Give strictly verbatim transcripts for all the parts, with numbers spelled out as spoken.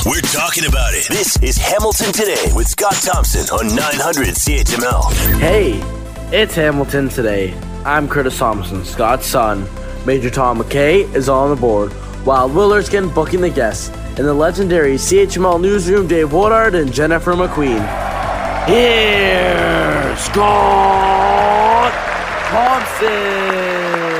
We're talking about it. This is Hamilton Today with Scott Thompson on nine hundred C H M L. Hey, it's Hamilton Today. I'm Curtis Thompson, Scott's son. Major Tom McKay is on the board, while Will Erskine booking the guests. In the legendary C H M L newsroom, Dave Woodard and Jennifer McQueen. Here's Scott Thompson.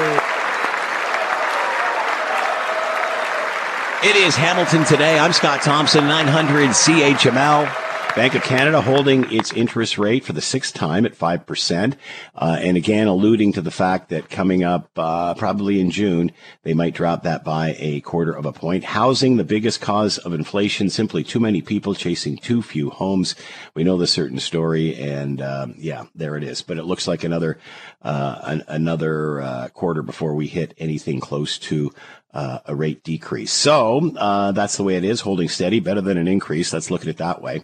It is Hamilton Today. I'm Scott Thompson, nine hundred C H M L. Bank of Canada holding its interest rate for the sixth time at five percent. Uh, and again, alluding to the fact that coming up uh, probably in June, they might drop that by a quarter of a point. Housing, the biggest cause of inflation, simply too many people chasing too few homes. We know the certain story, and um, yeah, there it is. But it looks like another uh, an, another uh, quarter before we hit anything close to uh, a rate decrease. So uh, that's the way it is, holding steady, better than an increase. Let's look at it that way.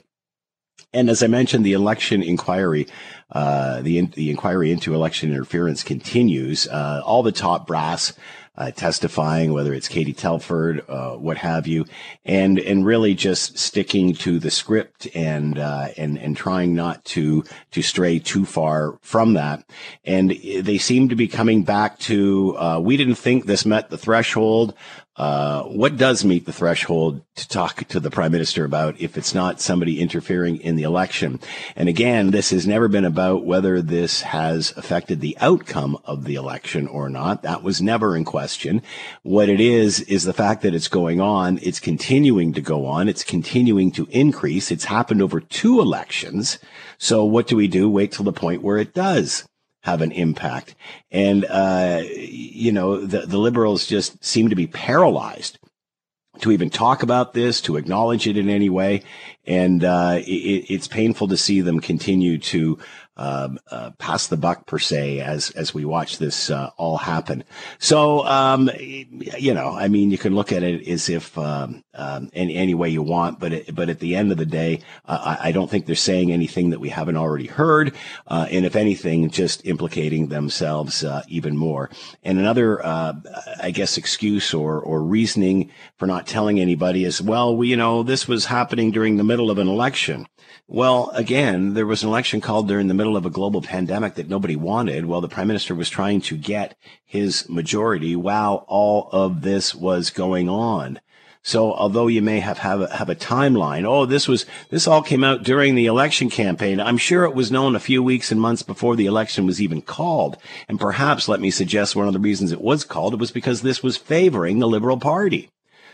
And as I mentioned, the election inquiry, uh, the the inquiry into election interference continues. Uh, all the top brass uh, testifying, whether it's Katie Telford, uh, what have you, and and really just sticking to the script and uh, and and trying not to to stray too far from that. And they seem to be coming back to uh, we didn't think this met the threshold. Uh, what does meet the threshold to talk to the Prime Minister about if it's not somebody interfering in the election? And again, this has never been about whether this has affected the outcome of the election or not. That was never in question. What it is, is the fact that it's going on. It's continuing to go on. It's continuing to increase. It's happened over two elections. So what do we do? Wait till the point where it does have an impact. And, uh, you know, the, the Liberals just seem to be paralyzed to even talk about this, to acknowledge it in any way. And uh, it, it's painful to see them continue to um, uh, pass the buck, per se, as as we watch this uh, all happen. So, um, you know, I mean, you can look at it as if um, um, in any way you want, but it, but at the end of the day, uh, I, I don't think they're saying anything that we haven't already heard, uh, and if anything, just implicating themselves uh, even more. And another, uh, I guess, excuse or or reasoning for not telling anybody is, well, we, you know, this was happening during the middle of an election. Well, again, there was an election called during the middle of a global pandemic that nobody wanted. Well, the Prime Minister was trying to get his majority while all of this was going on. So although you may have, have, a, have a timeline, oh, this was, this all came out during the election campaign, I'm sure it was known a few weeks and months before the election was even called. And perhaps, let me suggest, one of the reasons it was called, it was because this was favoring the Liberal Party.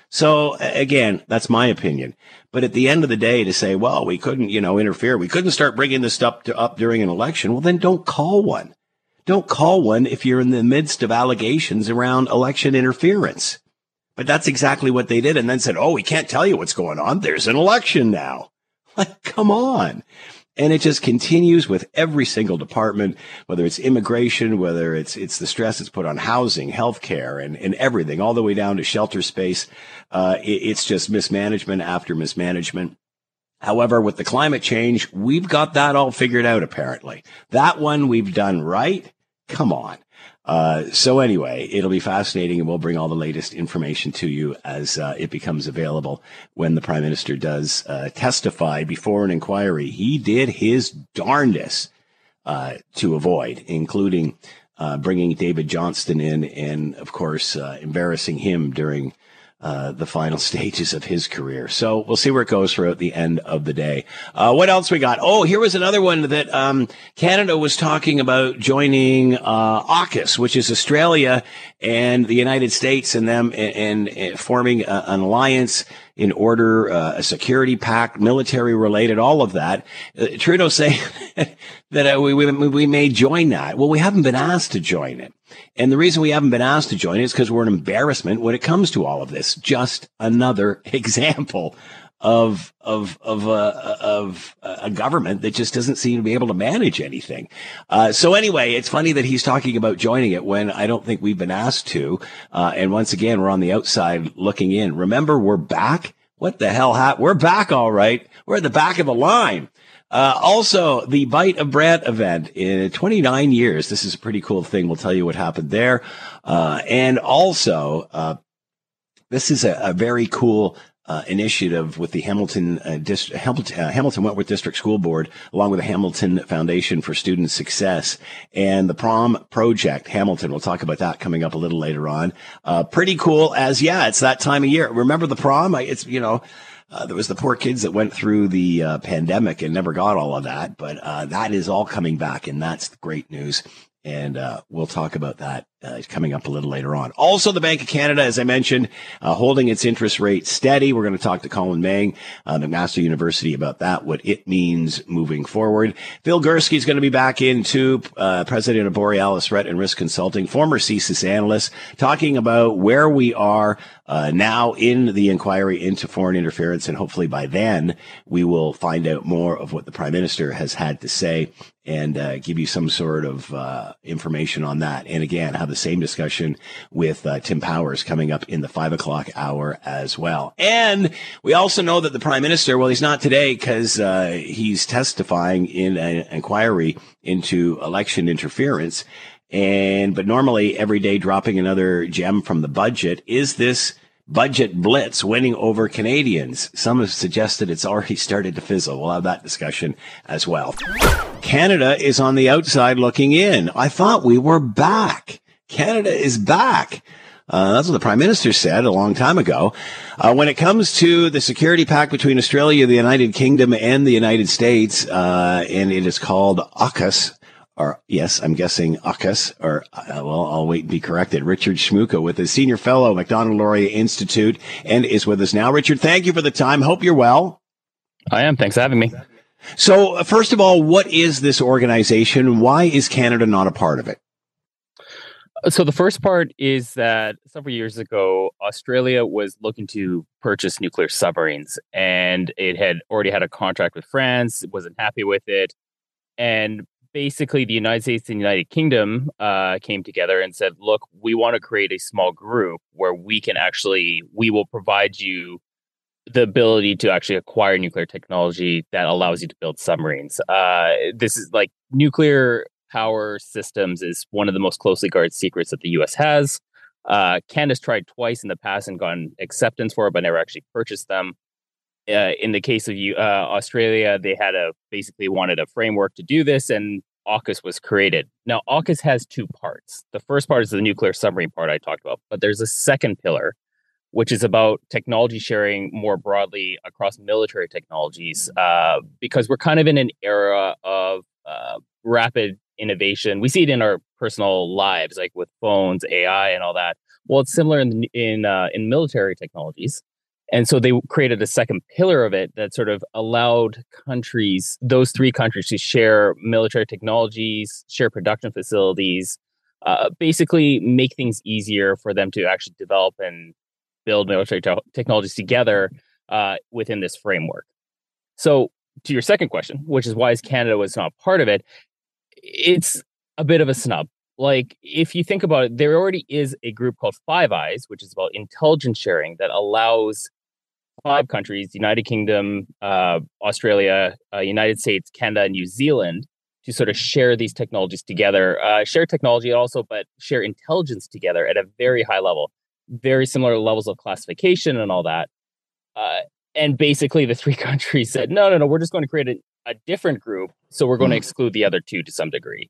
So again, that's my opinion. But at the end of the day, to say, well, we couldn't, you know, interfere, we couldn't start bringing this stuff to, up during an election, well, then don't call one. Don't call one if you're in the midst of allegations around election interference. But that's exactly what they did, and then said, oh, we can't tell you what's going on. There's an election now. Like, come on. And it just continues with every single department, whether it's immigration, whether it's it's the stress it's put on housing, healthcare, and, and everything, all the way down to shelter space. Uh, it, it's just mismanagement after mismanagement. However, with the climate change, we've got that all figured out, apparently. That one we've done right. Come on. Uh, so anyway, it'll be fascinating, and we'll bring all the latest information to you as uh, it becomes available when the Prime Minister does uh, testify before an inquiry. He did his darndest uh, to avoid, including uh, bringing David Johnston in and, of course, uh, embarrassing him during Uh, the final stages of his career. So we'll see where it goes throughout the end of the day. Uh, what else we got? Oh, here was another one that um, Canada was talking about joining uh, AUKUS, which is Australia and the United States, and them and, and, and forming a, an alliance in order, uh, a security pact, military related, all of that. Uh, Trudeau saying that uh, we, we we may join that. Well, we haven't been asked to join it. And the reason we haven't been asked to join it is because we're an embarrassment when it comes to all of this. Just another example of of of uh, of a government that just doesn't seem to be able to manage anything. Uh, so anyway, it's funny that he's talking about joining it when I don't think we've been asked to. Uh, and once again, we're on the outside looking in. Remember, we're back. What the hell happened? We're back, all right. We're at the back of the line. Uh, also, the Bite of Brant event in twenty-nine years. This is a pretty cool thing. We'll tell you what happened there. Uh, and also, uh, this is a, a very cool uh, initiative with the Hamilton, uh, Dist- Hamilton, uh, Hamilton Wentworth District School Board, along with the Hamilton Foundation for Student Success and the Prom Project Hamilton. We'll talk about that coming up a little later on. Uh, pretty cool as, yeah, it's that time of year. Remember the prom? I, it's, you know, Uh, there was the poor kids that went through the uh, pandemic and never got all of that, but uh, that is all coming back, and that's great news. And uh, we'll talk about that uh, coming up a little later on. Also, the Bank of Canada, as I mentioned, uh, holding its interest rate steady. We're going to talk to Colin Mang, uh, McMaster University, about that, what it means moving forward. Phil Gursky is going to be back in too, uh, president of Borealis Threat and Risk Consulting, former C S I S analyst, talking about where we are uh, now in the inquiry into foreign interference. And hopefully by then we will find out more of what the Prime Minister has had to say and uh, give you some sort of uh, information on that. And again, have the same discussion with uh, Tim Powers coming up in the five o'clock hour as well. And we also know that the Prime Minister, well, he's not today because uh, he's testifying in an inquiry into election interference. And but normally every day dropping another gem from the budget. Is this budget blitz winning over Canadians? Some have suggested it's already started to fizzle. We'll have that discussion as well. Canada is on the outside looking in. I thought we were back. Canada is back. Uh, that's what the Prime Minister said a long time ago. Uh, when it comes to the security pact between Australia, the United Kingdom, and the United States, uh, and it is called AUKUS, or yes, I'm guessing AUKUS, or uh, well, I'll wait and be corrected. Richard Shmuka with his senior fellow, Macdonald-Laurier Institute, and is with us now. Richard, thank you for the time. Hope you're well. I am. Thanks for having me. So, uh, first of all, what is this organization? Why is Canada not a part of it? So the first part is that several years ago, Australia was looking to purchase nuclear submarines, and it had already had a contract with France, wasn't happy with it, and basically the United States and United Kingdom uh, came together and said, look, we want to create a small group where we can actually, we will provide you the ability to actually acquire nuclear technology that allows you to build submarines. Uh, this is like nuclear power systems is one of the most closely guarded secrets that the U S has. Uh, Canada's tried twice in the past and gotten acceptance for it, but never actually purchased them. Uh, in the case of uh, Australia, they had a basically wanted a framework to do this, and AUKUS was created. Now, AUKUS has two parts. The first part is the nuclear submarine part I talked about, but there's a second pillar, which is about technology sharing more broadly across military technologies, uh, because we're kind of in an era of uh, rapid innovation. We see it in our personal lives, like with phones, A I, and all that. Well, it's similar in in uh, in military technologies. And so they created a second pillar of it that sort of allowed countries, those three countries, to share military technologies, share production facilities, uh, basically make things easier for them to actually develop and build military te- technologies together uh, within this framework. So to your second question, which is why is Canada was not part of it, it's a bit of a snub. Like, if you think about it, there already is a group called Five Eyes, which is about intelligence sharing that allows five countries, the United Kingdom, uh, Australia, uh, United States, Canada, and New Zealand, to sort of share these technologies together, uh, share technology also, but share intelligence together at a very high level, very similar levels of classification and all that. Uh, and basically the three countries said, no, no, no, we're just going to create a, a different group. So we're going to exclude the other two to some degree.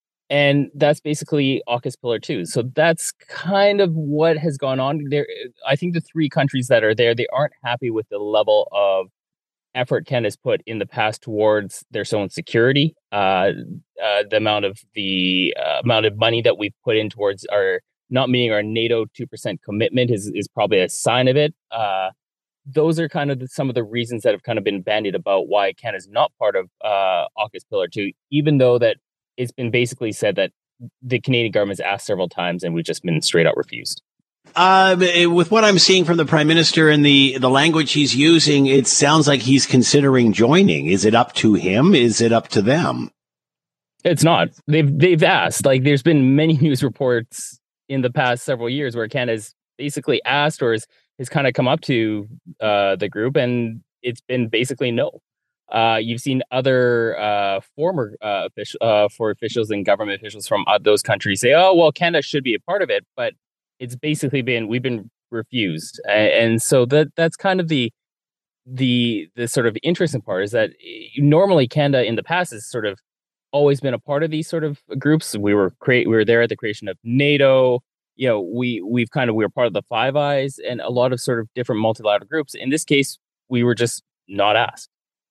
And that's basically AUKUS Pillar two. So that's kind of what has gone on there. I think the three countries that are there, they aren't happy with the level of effort Canada's put in the past towards their own security. Uh, uh, the amount of the uh, amount of money that we've put in towards our not meeting our NATO two percent commitment is, is probably a sign of it. Uh, those are kind of the, some of the reasons that have kind of been bandied about why Canada's not part of uh, AUKUS Pillar two, even though that it's been basically said that the Canadian government's asked several times and we've just been straight out refused. Uh, with what I'm seeing from the Prime Minister and the, the language he's using, it sounds like he's considering joining. Is it up to him? Is it up to them? It's not. They've they've asked. Like, there's been many news reports in the past several years where Canada's basically asked or has, has kind of come up to uh, the group, and it's been basically no. Uh, you've seen other uh, former uh, official, uh, for officials and government officials from uh, those countries say, oh, well, Canada should be a part of it. But it's basically been, we've been refused. And, and so that that's kind of the the the sort of interesting part is that normally Canada in the past has sort of always been a part of these sort of groups. We were create we were there at the creation of NATO. You know, we we've kind of we were part of the Five Eyes and a lot of sort of different multilateral groups. In this case, we were just not asked.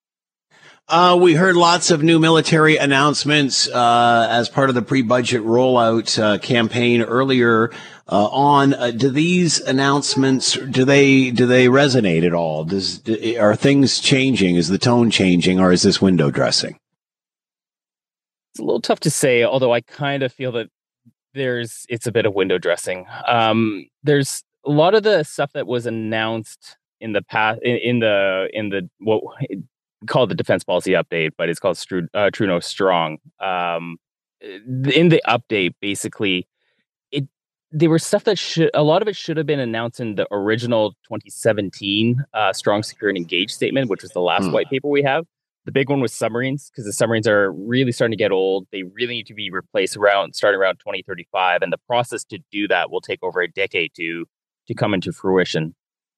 Uh, we heard lots of new military announcements uh, as part of the pre-budget rollout uh, campaign earlier uh, on. Uh, do these announcements do they do they resonate at all? Does do, are things changing? Is the tone changing, or is this window dressing? It's a little tough to say, although I kind of feel that there's it's a bit of window dressing. Um, there's a lot of the stuff that was announced in the past in, in the in the what. called the defense policy update, but it's called Stru- uh, True North Strong. Um, in the update, basically, it there was stuff that should a lot of it should have been announced in the original twenty seventeen uh, Strong, Secure, and Engaged statement, which was the last hmm. white paper we have. The big one was submarines, because the submarines are really starting to get old. They really need to be replaced around starting around twenty thirty-five, and the process to do that will take over a decade to to come into fruition.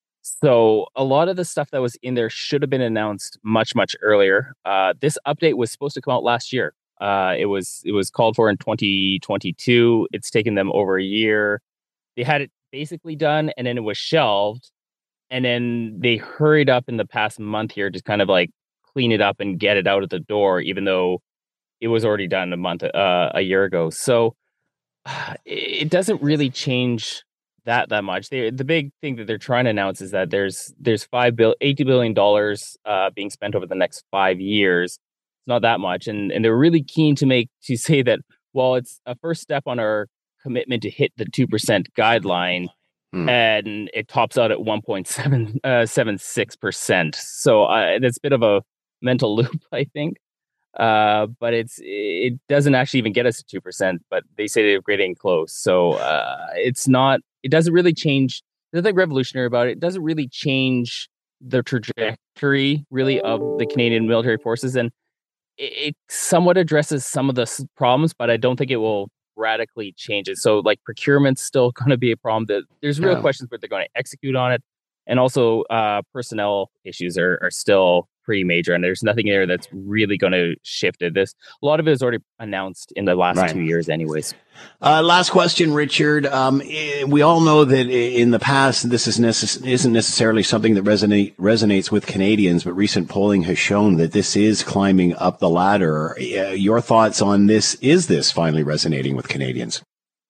So a lot of the stuff that was in there should have been announced much, much earlier. Uh, this update was supposed to come out last year. Uh, it was it was called for in twenty twenty-two. It's taken them over a year. They had it basically done, and then it was shelved. And then they hurried up in the past month here to kind of like clean it up and get it out of the door, even though it was already done a month, uh, a year ago. So uh, it doesn't really change that that much. They, the big thing that they're trying to announce is that there's there's five bill eighty billion dollars uh, being spent over the next five years. It's not that much, and and they're really keen to make to say that while it's a first step on our commitment to hit the two percent guideline, hmm. and it tops out at one point seven seven six percent. So uh, that's a bit of a mental loop, I think. Uh, but it's it doesn't actually even get us to two percent. But they say they're getting close, so uh, it's not. It doesn't really change. There's nothing revolutionary about it. It doesn't really change the trajectory, really, of the Canadian military forces, and it, it somewhat addresses some of the problems, but I don't think it will radically change it. So, like, procurement's still going to be a problem. That there's real yeah. questions whether they're going to execute on it, and also uh, personnel issues are, are still pretty major, and there's nothing there that's really going to shift it. This a lot of it is already announced in the last right. two years, anyways. Uh, last question, Richard. Um, we all know that in the past, this is necess- isn't necessarily something that resonate, resonates with Canadians, but recent polling has shown that this is climbing up the ladder. Uh, your thoughts on this? Is this finally resonating with Canadians?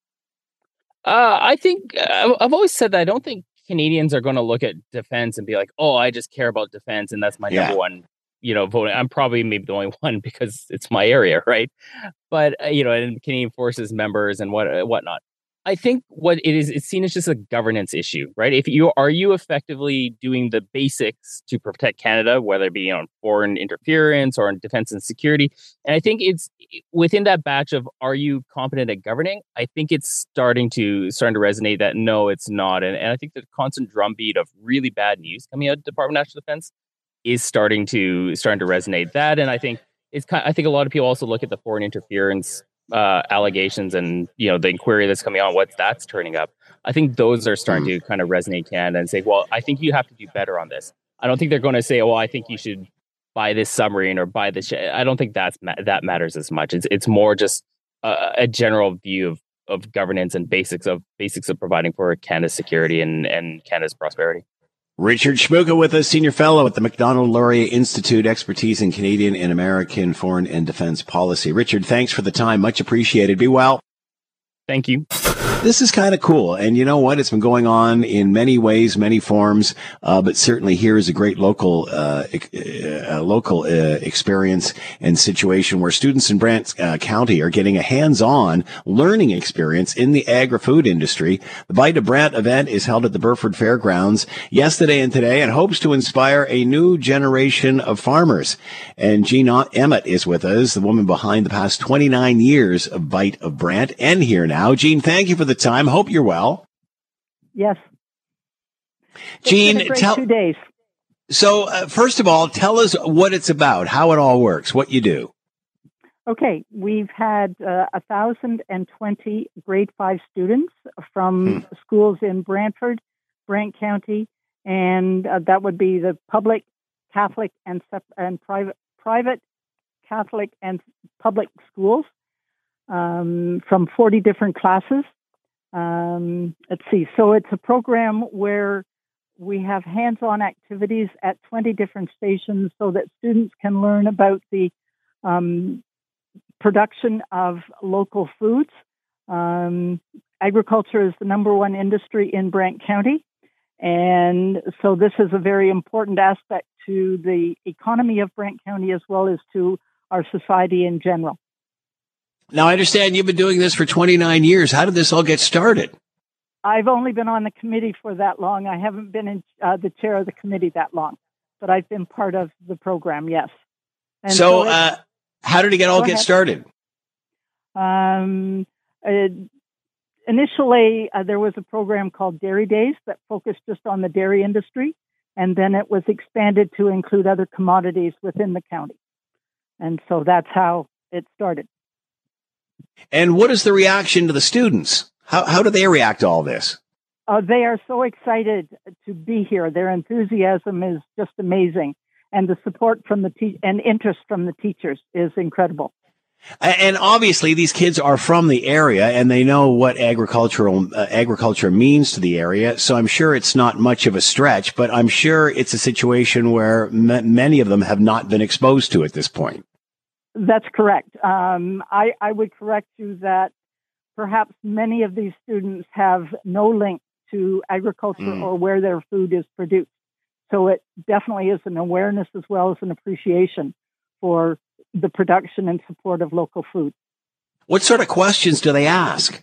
Uh, I think uh, I've always said that I don't think Canadians are going to look at defense and be like, "Oh, I just care about defense, and that's my yeah. number one, you know, voting." I'm probably maybe the only one because it's my area, right? But uh, you know, and Canadian Forces members and what uh, whatnot. I think what it is, it's seen as just a governance issue, right? If you are you effectively doing the basics to protect Canada, whether it be on foreign interference or on defense and security, and I think it's within that batch of are you competent at governing? I think it's starting to starting to resonate that no, it's not, and, and I think the constant drumbeat of really bad news coming out of the Department of National Defense is starting to starting to resonate. That, and I think it's kind. I think a lot of people also look at the foreign interference uh allegations and you know the inquiry that's coming on, what that's turning up. I think those are starting mm. to kind of resonate Canada and say, well, I think you have to do better on this. I don't think they're going to say, oh, I think you should buy this submarine or buy this. Sh-. I don't think that's ma- that matters as much. It's it's more just a, a general view of of governance and basics of basics of providing for Canada's security and and Canada's prosperity. Richard Shmuka with us, Senior Fellow at the Macdonald-Laurier Institute, expertise in Canadian and American foreign and defense policy. Richard, thanks for the time. Much appreciated. Be well. Thank you. This is kind of cool. And you know what? It's been going on in many ways, many forms, uh, but certainly here is a great local uh, uh, local uh, experience and situation where students in Brant uh, County are getting a hands-on learning experience in the agri-food industry. The Bite of Brant event is held at the Burford Fairgrounds yesterday and today and hopes to inspire a new generation of farmers. And Jean Emmett is with us, the woman behind the past twenty-nine years of Bite of Brant, and here now. Jean, thank you for the time. Hope you're well. Yes. Jean, it's been a great tell, two days. So, uh, first of all, tell us what it's about, how it all works, what you do. Okay, we've had uh, one thousand twenty grade five students from hmm. schools in Brantford, Brant County, and uh, that would be the public, Catholic, and and private private Catholic and public schools um, from forty different classes. Um, let's see. So it's a program where we have hands-on activities at twenty different stations so that students can learn about the um, production of local foods. Um, agriculture is the number one industry in Brant County. And so this is a very important aspect to the economy of Brant County as well as to our society in general. Now, I understand you've been doing this for twenty-nine years. How did this all get started? I've only been on the committee for that long. I haven't been in uh, the chair of the committee that long, but I've been part of the program, yes. And so, so uh, how did it get all get ahead. started? Um, uh, initially, uh, there was a program called Dairy Days that focused just on the dairy industry, and then it was expanded to include other commodities within the county. And so that's how it started. And what is the reaction to the students? How how do they react to all this? Uh, they are so excited to be here. Their enthusiasm is just amazing. And the support from the te- and interest from the teachers is incredible. And obviously, these kids are from the area, and they know what agricultural uh, agriculture means to the area. So I'm sure it's not much of a stretch, but I'm sure it's a situation where m- many of them have not been exposed to at this point. That's correct. Um, I, I would correct you that perhaps many of these students have no link to agriculture mm. or where their food is produced. So it definitely is an awareness as well as an appreciation for the production and support of local food. What sort of questions do they ask?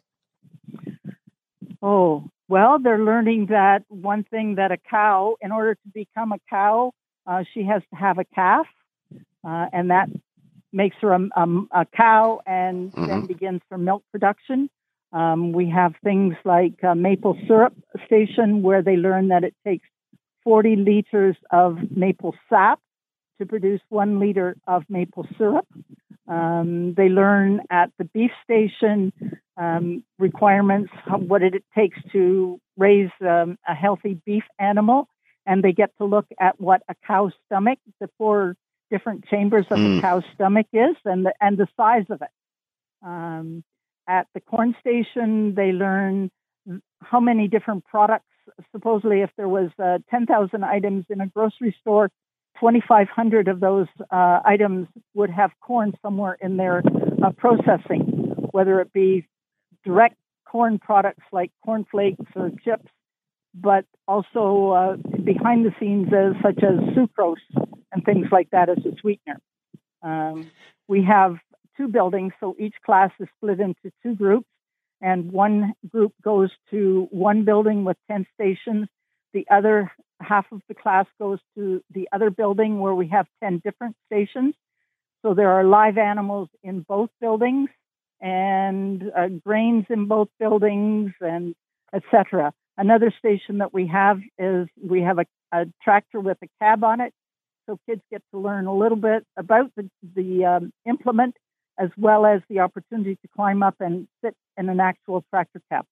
Oh, well, they're learning that one thing that a cow, in order to become a cow, uh, she has to have a calf, uh, and that makes her a, um, a cow and mm-hmm. then begins her milk production. Um, we have things like a maple syrup station where they learn that it takes forty liters of maple sap to produce one liter of maple syrup. Um, they learn at the beef station um, requirements, what it takes to raise um, a healthy beef animal, and they get to look at what a cow's stomach, the four different chambers of mm. a cow's stomach is, and the, and the size of it. Um, at the corn station, they learn how many different products. Supposedly, if there was uh, ten thousand items in a grocery store, twenty-five hundred of those uh, items would have corn somewhere in their uh, processing, whether it be direct corn products like corn flakes or chips, but also uh, behind the scenes as such as sucrose and things like that as a sweetener. Um, we have two buildings, so each class is split into two groups, and one group goes to one building with ten stations. The other half of the class goes to the other building where we have ten different stations. So there are live animals in both buildings and uh, grains in both buildings, and et cetera. Another station that we have is we have a, a tractor with a cab on it. So kids get to learn a little bit about the, the um, implement as well as the opportunity to climb up and sit in an actual tractor cab.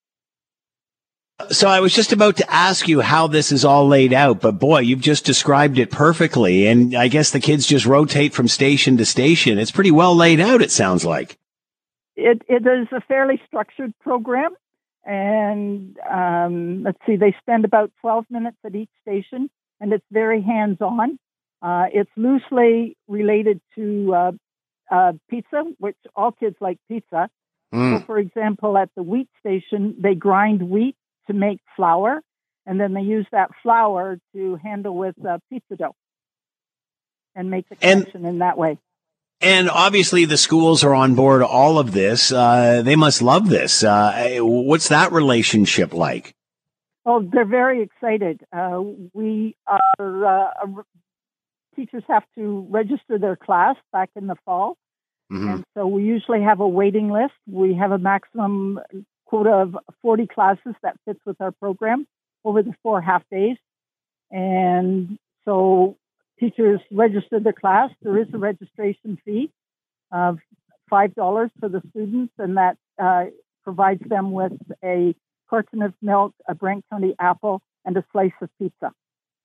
So I was just about to ask you how this is all laid out, but boy, you've just described it perfectly. And I guess the kids just rotate from station to station. It's pretty well laid out, it sounds like. It, it is a fairly structured program. And um, let's see, they spend about twelve minutes at each station, and it's very hands-on. Uh, it's loosely related to uh, uh, pizza, which all kids like pizza. Mm. So, for example, at the wheat station, they grind wheat to make flour, and then they use that flour to handle with uh, pizza dough and make the connection and, in that way. And obviously the schools are on board all of this. Uh, they must love this. Uh, what's that relationship like? Oh, they're very excited. Uh, we are, uh, teachers have to register their class back in the fall. Mm-hmm. And so we usually have a waiting list. We have a maximum quota of forty classes that fits with our program over the four half days. And so teachers register their class. There is a registration fee of five dollars for the students, and that uh, provides them with a carton of milk, a Brant County apple, and a slice of pizza.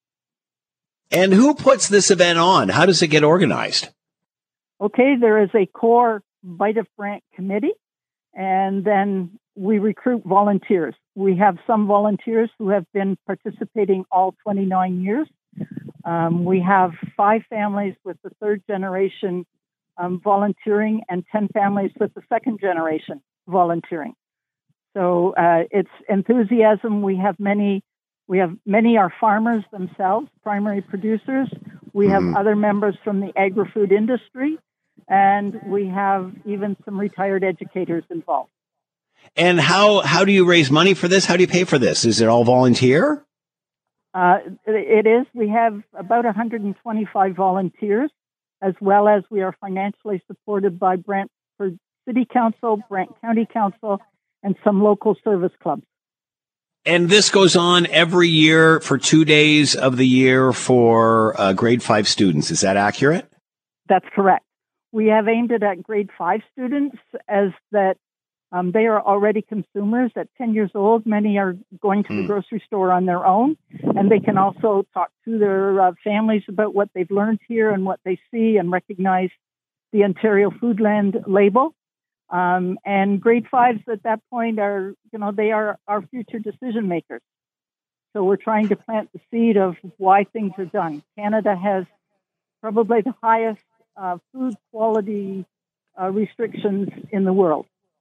And who puts this event on? How does it get organized? Okay, there is a core Bite of Brant committee, and then we recruit volunteers. We have some volunteers who have been participating all twenty-nine years. Um, we have five families with the third generation um, volunteering and ten families with the second generation volunteering. So uh, it's enthusiasm. We have many. We have many are farmers themselves, primary producers. We have Mm. other members from the agri-food industry, and we have even some retired educators involved. And how, how do you raise money for this? How do you pay for this? Is it all volunteer? Uh, it is. We have about one hundred twenty-five volunteers, as well as we are financially supported by Brantford City Council, Brant County Council, and some local service clubs. And this goes on every year for two days of the year for uh, grade five students. Is that accurate? That's correct. We have aimed it at grade five students as that um, they are already consumers at ten years old. Many are going to the Mm. grocery store on their own, and they can also talk to their uh, families about what they've learned here and what they see and recognize the Ontario Foodland label. Um, and grade fives at that point are, you know, they are our future decision makers. So we're trying to plant the seed of why things are done. Canada has probably the highest uh, food quality uh, restrictions in the world.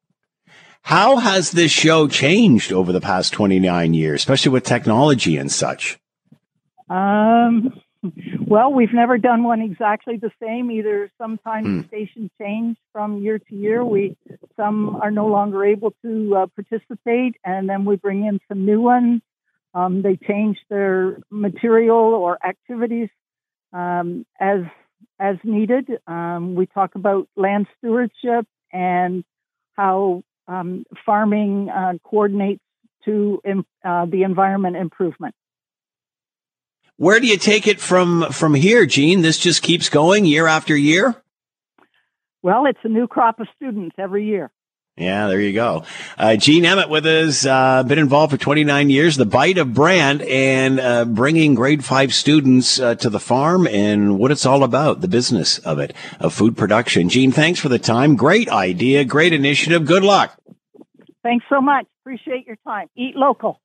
How has this show changed over the past twenty-nine years, especially with technology and such? Um, well, we've never done one exactly the same. Either sometimes Hmm. the station change from year to year. We some are no longer able to uh, participate, and then we bring in some new ones. Um, they change their material or activities um, as as needed. Um, we talk about land stewardship and how um, farming uh, coordinates to um, uh, the environment improvement. Where do you take it from from here, Gene? This just keeps going year after year? Well, it's a new crop of students every year. Yeah, there you go. Uh, Gene Emmett with us, uh, been involved for twenty-nine years, the Bite of Brant, and uh, bringing grade five students uh, to the farm and what it's all about, the business of it, of food production. Gene, thanks for the time. Great idea, great initiative. Good luck. Thanks so much. Appreciate your time. Eat local.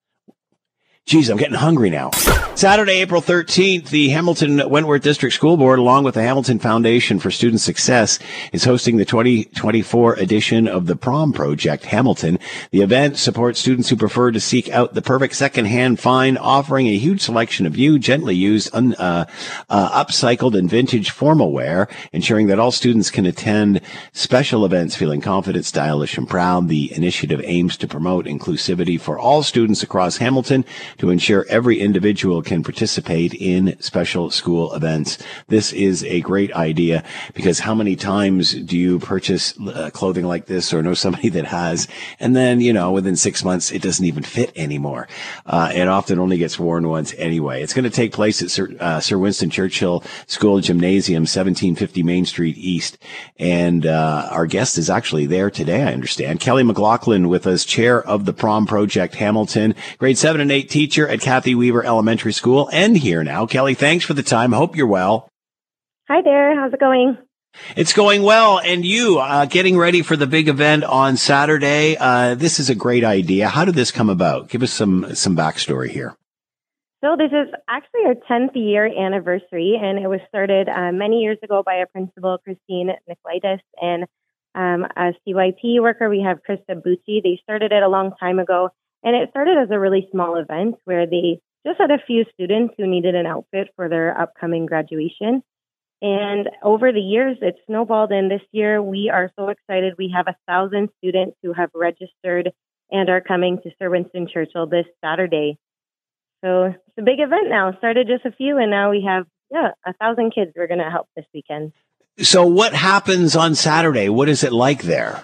Geez, I'm getting hungry now. Saturday, April thirteenth, the Hamilton Wentworth District School Board, along with the Hamilton Foundation for Student Success, is hosting the twenty twenty-four edition of the Prom Project Hamilton. The event supports students who prefer to seek out the perfect secondhand find, offering a huge selection of new, gently used, un, uh, uh, upcycled, and vintage formal wear, ensuring that all students can attend special events feeling confident, stylish, and proud. The initiative aims to promote inclusivity for all students across Hamilton, to ensure every individual can participate in special school events. This is a great idea, because how many times do you purchase uh, clothing like this or know somebody that has, and then, you know, within six months, it doesn't even fit anymore. Uh, it often only gets worn once anyway. It's going to take place at Sir, uh, Sir Winston Churchill School Gymnasium, seventeen fifty Main Street East. And uh, our guest is actually there today, I understand. Kelly McLaughlin with us, chair of the Prom Project Hamilton, grade seven and eight teacher at Kathy Weaver Elementary School, and here now. Kelly, thanks for the time. Hope you're well. Hi there. How's it going? It's going well. And you, uh, getting ready for the big event on Saturday. Uh, this is a great idea. How did this come about? Give us some, some backstory here. So this is actually our tenth year anniversary, and it was started uh, many years ago by our principal, Christine Nicolaitis, and um, a C Y P worker. We have Krista Bucci. They started it a long time ago, and it started as a really small event where they just had a few students who needed an outfit for their upcoming graduation. And over the years, it snowballed. And this year, we are so excited. We have a thousand students who have registered and are coming to Sir Winston Churchill this Saturday. So it's a big event now. Started just a few, and now we have, yeah, a thousand kids we're going to help this weekend. So what happens on Saturday? What is it like there?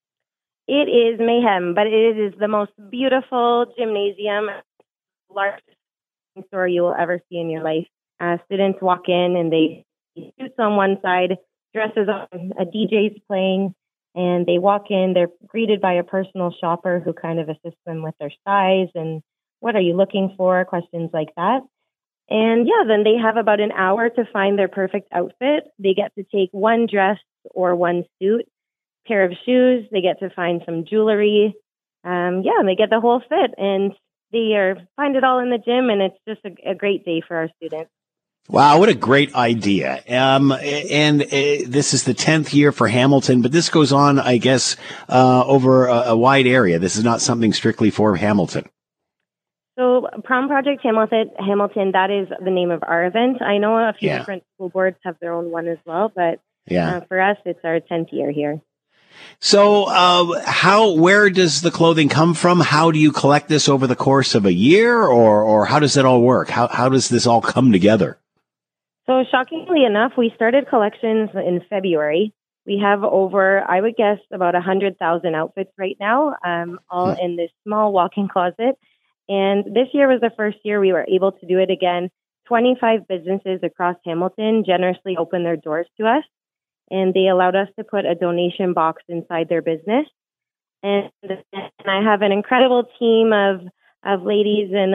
It is mayhem, but it is the most beautiful gymnasium, largest store you will ever see in your life. Uh, students walk in and they suits on one side, dresses on, a D J's playing, and they walk in. They're greeted by a personal shopper who kind of assists them with their size and what are you looking for? Questions like that. And yeah, then they have about an hour to find their perfect outfit. They get to take one dress or one suit, pair of shoes. They get to find some jewelry. Um, yeah, and they get the whole fit, and they are find it all in the gym, and it's just a, a great day for our students. Wow, what a great idea. Um, and uh, this is the tenth year for Hamilton, but this goes on, I guess, uh, over a, a wide area. This is not something strictly for Hamilton. So Prom Project Hamilton, Hamilton, that is the name of our event. I know a few Yeah. different school boards have their own one as well, but Yeah. uh, for us, it's our tenth year here. So, uh, how, where does the clothing come from? How do you collect this over the course of a year, or, or how does it all work? How, how does this all come together? So shockingly enough, we started collections in February. We have over, I would guess, about one hundred thousand outfits right now, um, all in this small walk-in closet. And this year was the first year we were able to do it again. twenty-five businesses across Hamilton generously opened their doors to us, and they allowed us to put a donation box inside their business. And, and I have an incredible team of, of ladies and,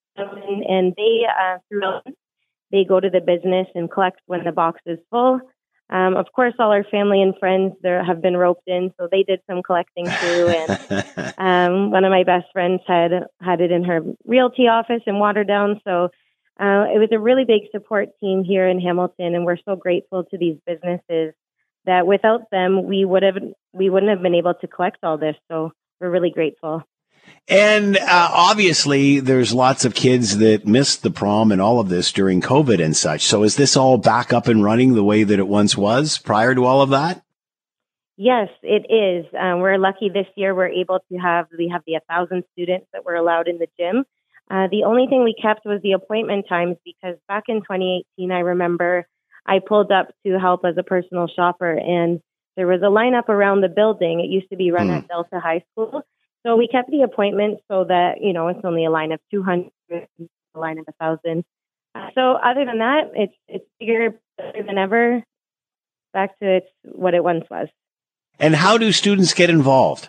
and they, uh, throughout They go to the business and collect when the box is full. Um, of course, all our family and friends there have been roped in, so they did some collecting too. And um, one of my best friends had had it in her realty office in Waterdown. So uh, it was a really big support team here in Hamilton, and we're so grateful to these businesses that without them, we would have we wouldn't have been able to collect all this. So we're really grateful. And uh, obviously, there's lots of kids that missed the prom and all of this during COVID and such. So is this all back up and running the way that it once was prior to all of that? Yes, it is. Um, we're lucky this year. We're able to have, we have the one thousand students that were allowed in the gym. Uh, the only thing we kept was the appointment times, because back in twenty eighteen, I remember I pulled up to help as a personal shopper, and there was a lineup around the building. It used to be run mm. at Delta High School. So we kept the appointment so that, you know, it's only a line of two hundred, a line of one thousand. Uh, so other than that, it's it's bigger, better than ever, back to its, what it once was. And how do students get involved?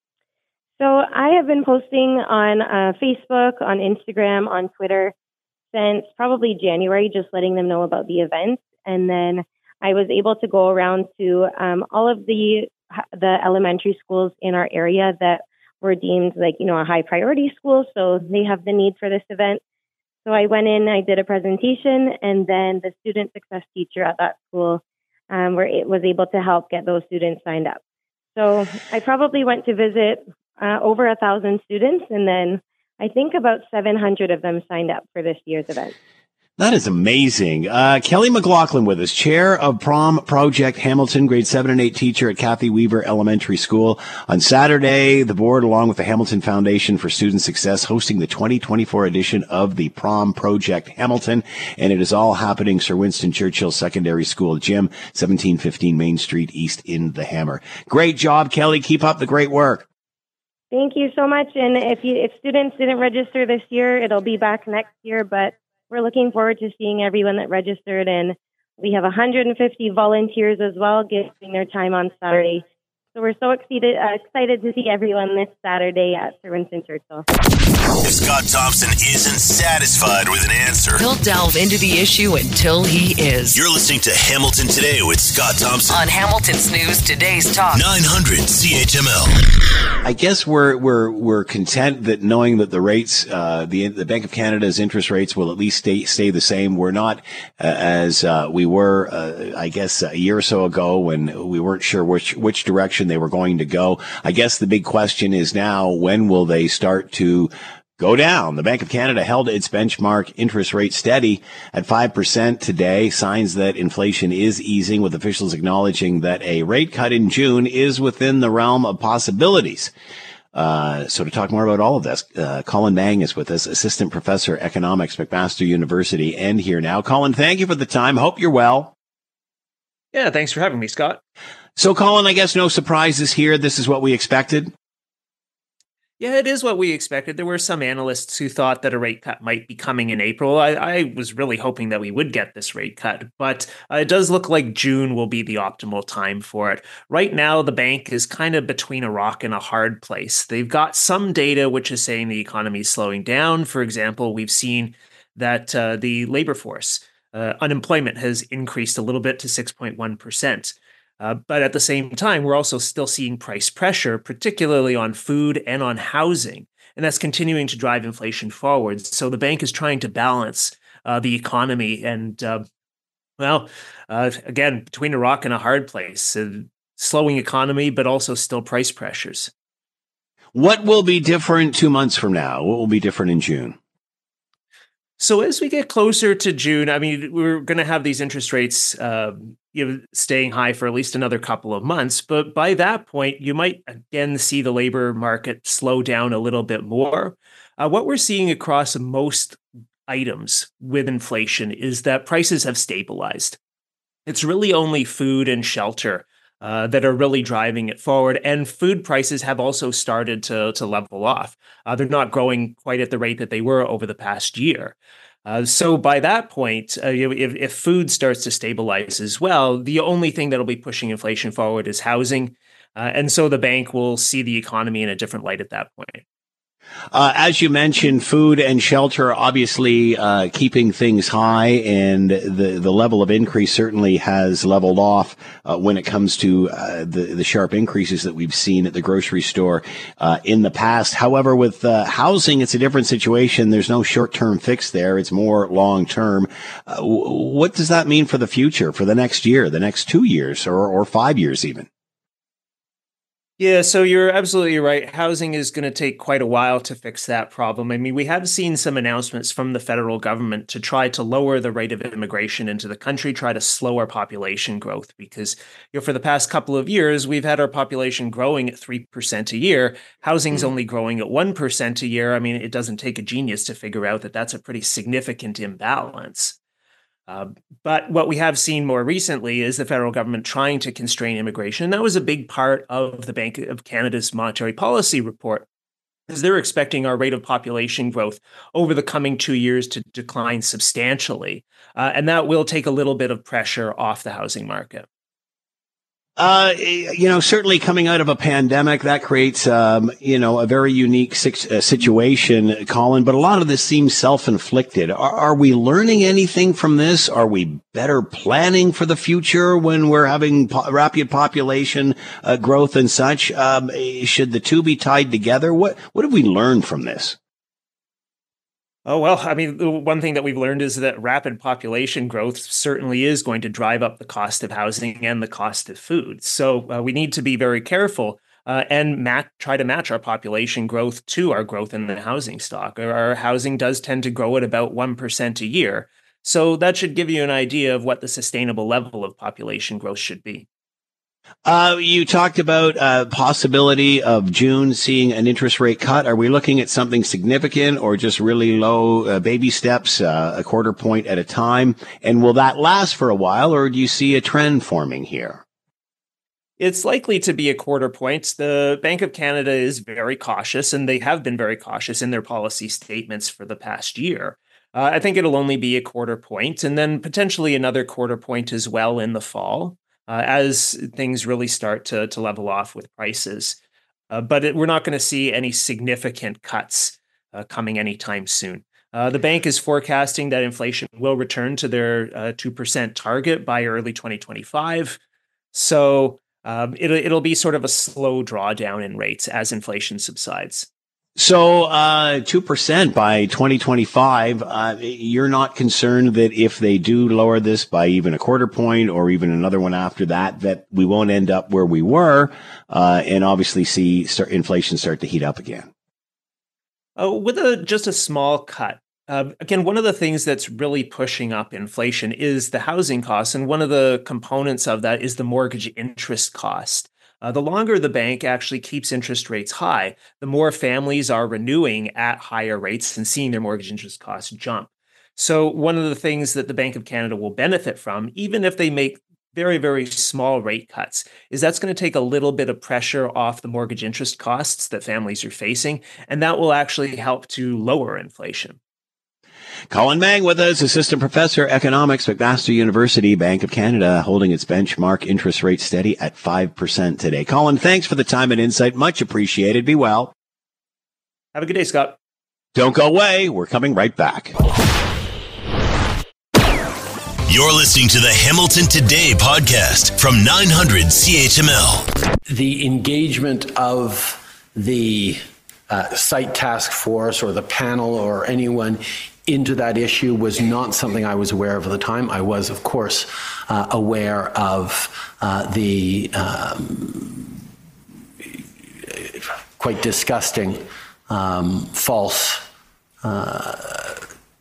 So I have been posting on uh, Facebook, on Instagram, on Twitter since probably January, just letting them know about the event. And then I was able to go around to um, all of the the elementary schools in our area that were deemed like, you know, a high priority school. So they have the need for this event. So I went in, I did a presentation, and then the student success teacher at that school um, where it was able to help get those students signed up. So I probably went to visit uh, over a thousand students, and then I think about seven hundred of them signed up for this year's event. That is amazing. Uh, Kelly McLaughlin with us, chair of Prom Project Hamilton, grade seven and eight teacher at Kathy Weaver Elementary School. On Saturday, the board, along with the Hamilton Foundation for Student Success, hosting the twenty twenty-four edition of the Prom Project Hamilton. And it is all happening Sir Winston Churchill Secondary School Gym, seventeen fifteen Main Street East in the Hammer. Great job, Kelly. Keep up the great work. Thank you so much. And if you, if students didn't register this year, it'll be back next year, but we're looking forward to seeing everyone that registered, and we have one hundred fifty volunteers as well giving their time on Saturday. So we're so excited, uh, excited to see everyone this Saturday at Sir Winston Churchill. If Scott Thompson isn't satisfied with an answer, he'll delve into the issue until he is. You're listening to Hamilton Today with Scott Thompson on Hamilton's News Today's Talk nine hundred C H M L. I guess we're we're we're content that knowing that the rates, uh, the the Bank of Canada's interest rates will at least stay stay the same. We're not uh, as uh, we were, uh, I guess, a year or so ago when we weren't sure which which direction they were going to go. I guess the big question is now, when will they start to go down? The Bank of Canada held its benchmark interest rate steady at five percent today, signs that inflation is easing, with officials acknowledging that a rate cut in June is within the realm of possibilities. Uh, so to talk more about all of this, uh, Colin Mang is with us, assistant professor economics, McMaster University, and here now. Colin, thank you for the time. Hope you're well. Yeah, thanks for having me, Scott. So, Colin, I guess no surprises here. This is what we expected. Yeah, it is what we expected. There were some analysts who thought that a rate cut might be coming in April. I, I was really hoping that we would get this rate cut, but uh, it does look like June will be the optimal time for it. Right now, the bank is kind of between a rock and a hard place. They've got some data which is saying the economy is slowing down. For example, we've seen that uh, the labor force, uh, unemployment has increased a little bit to six point one percent. Uh, but at the same time, we're also still seeing price pressure, particularly on food and on housing. And that's continuing to drive inflation forward. So the bank is trying to balance uh, the economy and, uh, well, uh, again, between a rock and a hard place, uh, slowing economy, but also still price pressures. What will be different two months from now? What will be different in June? So as we get closer to June, I mean, we're going to have these interest rates uh, you know, staying high for at least another couple of months. But by that point, you might again see the labor market slow down a little bit more. Uh, what we're seeing across most items with inflation is that prices have stabilized. It's really only food and shelter uh, that are really driving it forward. And food prices have also started to, to level off. Uh, they're not growing quite at the rate that they were over the past year. Uh, so by that point, uh, you know, if, if food starts to stabilize as well, the only thing that'll be pushing inflation forward is housing. Uh, and so the bank will see the economy in a different light at that point. Uh, as you mentioned, food and shelter obviously uh, keeping things high, and the the level of increase certainly has leveled off uh, when it comes to uh, the the sharp increases that we've seen at the grocery store uh, in the past. However, with uh, housing, it's a different situation. There's no short term fix there; it's more long term. Uh, w- what does that mean for the future, for the next year, the next two years, or or five years even? Yeah, so you're absolutely right. Housing is going to take quite a while to fix that problem. I mean, we have seen some announcements from the federal government to try to lower the rate of immigration into the country, try to slow our population growth, because you know, for the past couple of years, we've had our population growing at three percent a year. Housing's only growing at one percent a year. I mean, it doesn't take a genius to figure out that that's a pretty significant imbalance. Uh, but what we have seen more recently is the federal government trying to constrain immigration. And that was a big part of the Bank of Canada's monetary policy report, because they're expecting our rate of population growth over the coming two years to decline substantially. Uh, and that will take a little bit of pressure off the housing market. Uh, you know, certainly coming out of a pandemic, that creates, um, you know, a very unique uh, situation, Colin, but a lot of this seems self-inflicted. Are, are we learning anything from this? Are we better planning for the future when we're having po- rapid population uh, growth and such? Um, should the two be tied together? What, what have we learned from this? Oh, well, I mean, the one thing that we've learned is that rapid population growth certainly is going to drive up the cost of housing and the cost of food. So uh, we need to be very careful uh, and mat- try to match our population growth to our growth in the housing stock. Our housing does tend to grow at about one percent a year. So that should give you an idea of what the sustainable level of population growth should be. Uh, you talked about uh, possibility of June seeing an interest rate cut. Are we looking at something significant or just really low uh, baby steps, uh, a quarter point at a time? And will that last for a while, or do you see a trend forming here? It's likely to be a quarter point. The Bank of Canada is very cautious, and they have been very cautious in their policy statements for the past year. Uh, I think it'll only be a quarter point, and then potentially another quarter point as well in the fall. Uh, as things really start to, to level off with prices. Uh, but it, we're not going to see any significant cuts uh, coming anytime soon. Uh, the bank is forecasting that inflation will return to their uh, two percent target by early twenty twenty-five. So um, it'll, it'll be sort of a slow drawdown in rates as inflation subsides. So, uh, two percent by twenty twenty-five, uh, you're not concerned that if they do lower this by even a quarter point or even another one after that, that we won't end up where we were, uh, and obviously see start, inflation start to heat up again? Uh, with a, just a small cut. Uh, again, one of the things that's really pushing up inflation is the housing costs. And one of the components of that is the mortgage interest cost. Uh, the longer the bank actually keeps interest rates high, the more families are renewing at higher rates and seeing their mortgage interest costs jump. So one of the things that the Bank of Canada will benefit from, even if they make very, very small rate cuts, is that's going to take a little bit of pressure off the mortgage interest costs that families are facing, and that will actually help to lower inflation. Colin Mang with us, Assistant Professor, Economics, McMaster University, Bank of Canada, holding its benchmark interest rate steady at five percent today. Colin, thanks for the time and insight. Much appreciated. Be well. Have a good day, Scott. Don't go away. We're coming right back. You're listening to the Hamilton Today podcast from nine hundred C H M L. The engagement of the uh, site task force or the panel or anyone into that issue was not something I was aware of at the time. I was, of course, uh, aware of uh, the um, quite disgusting um, false uh,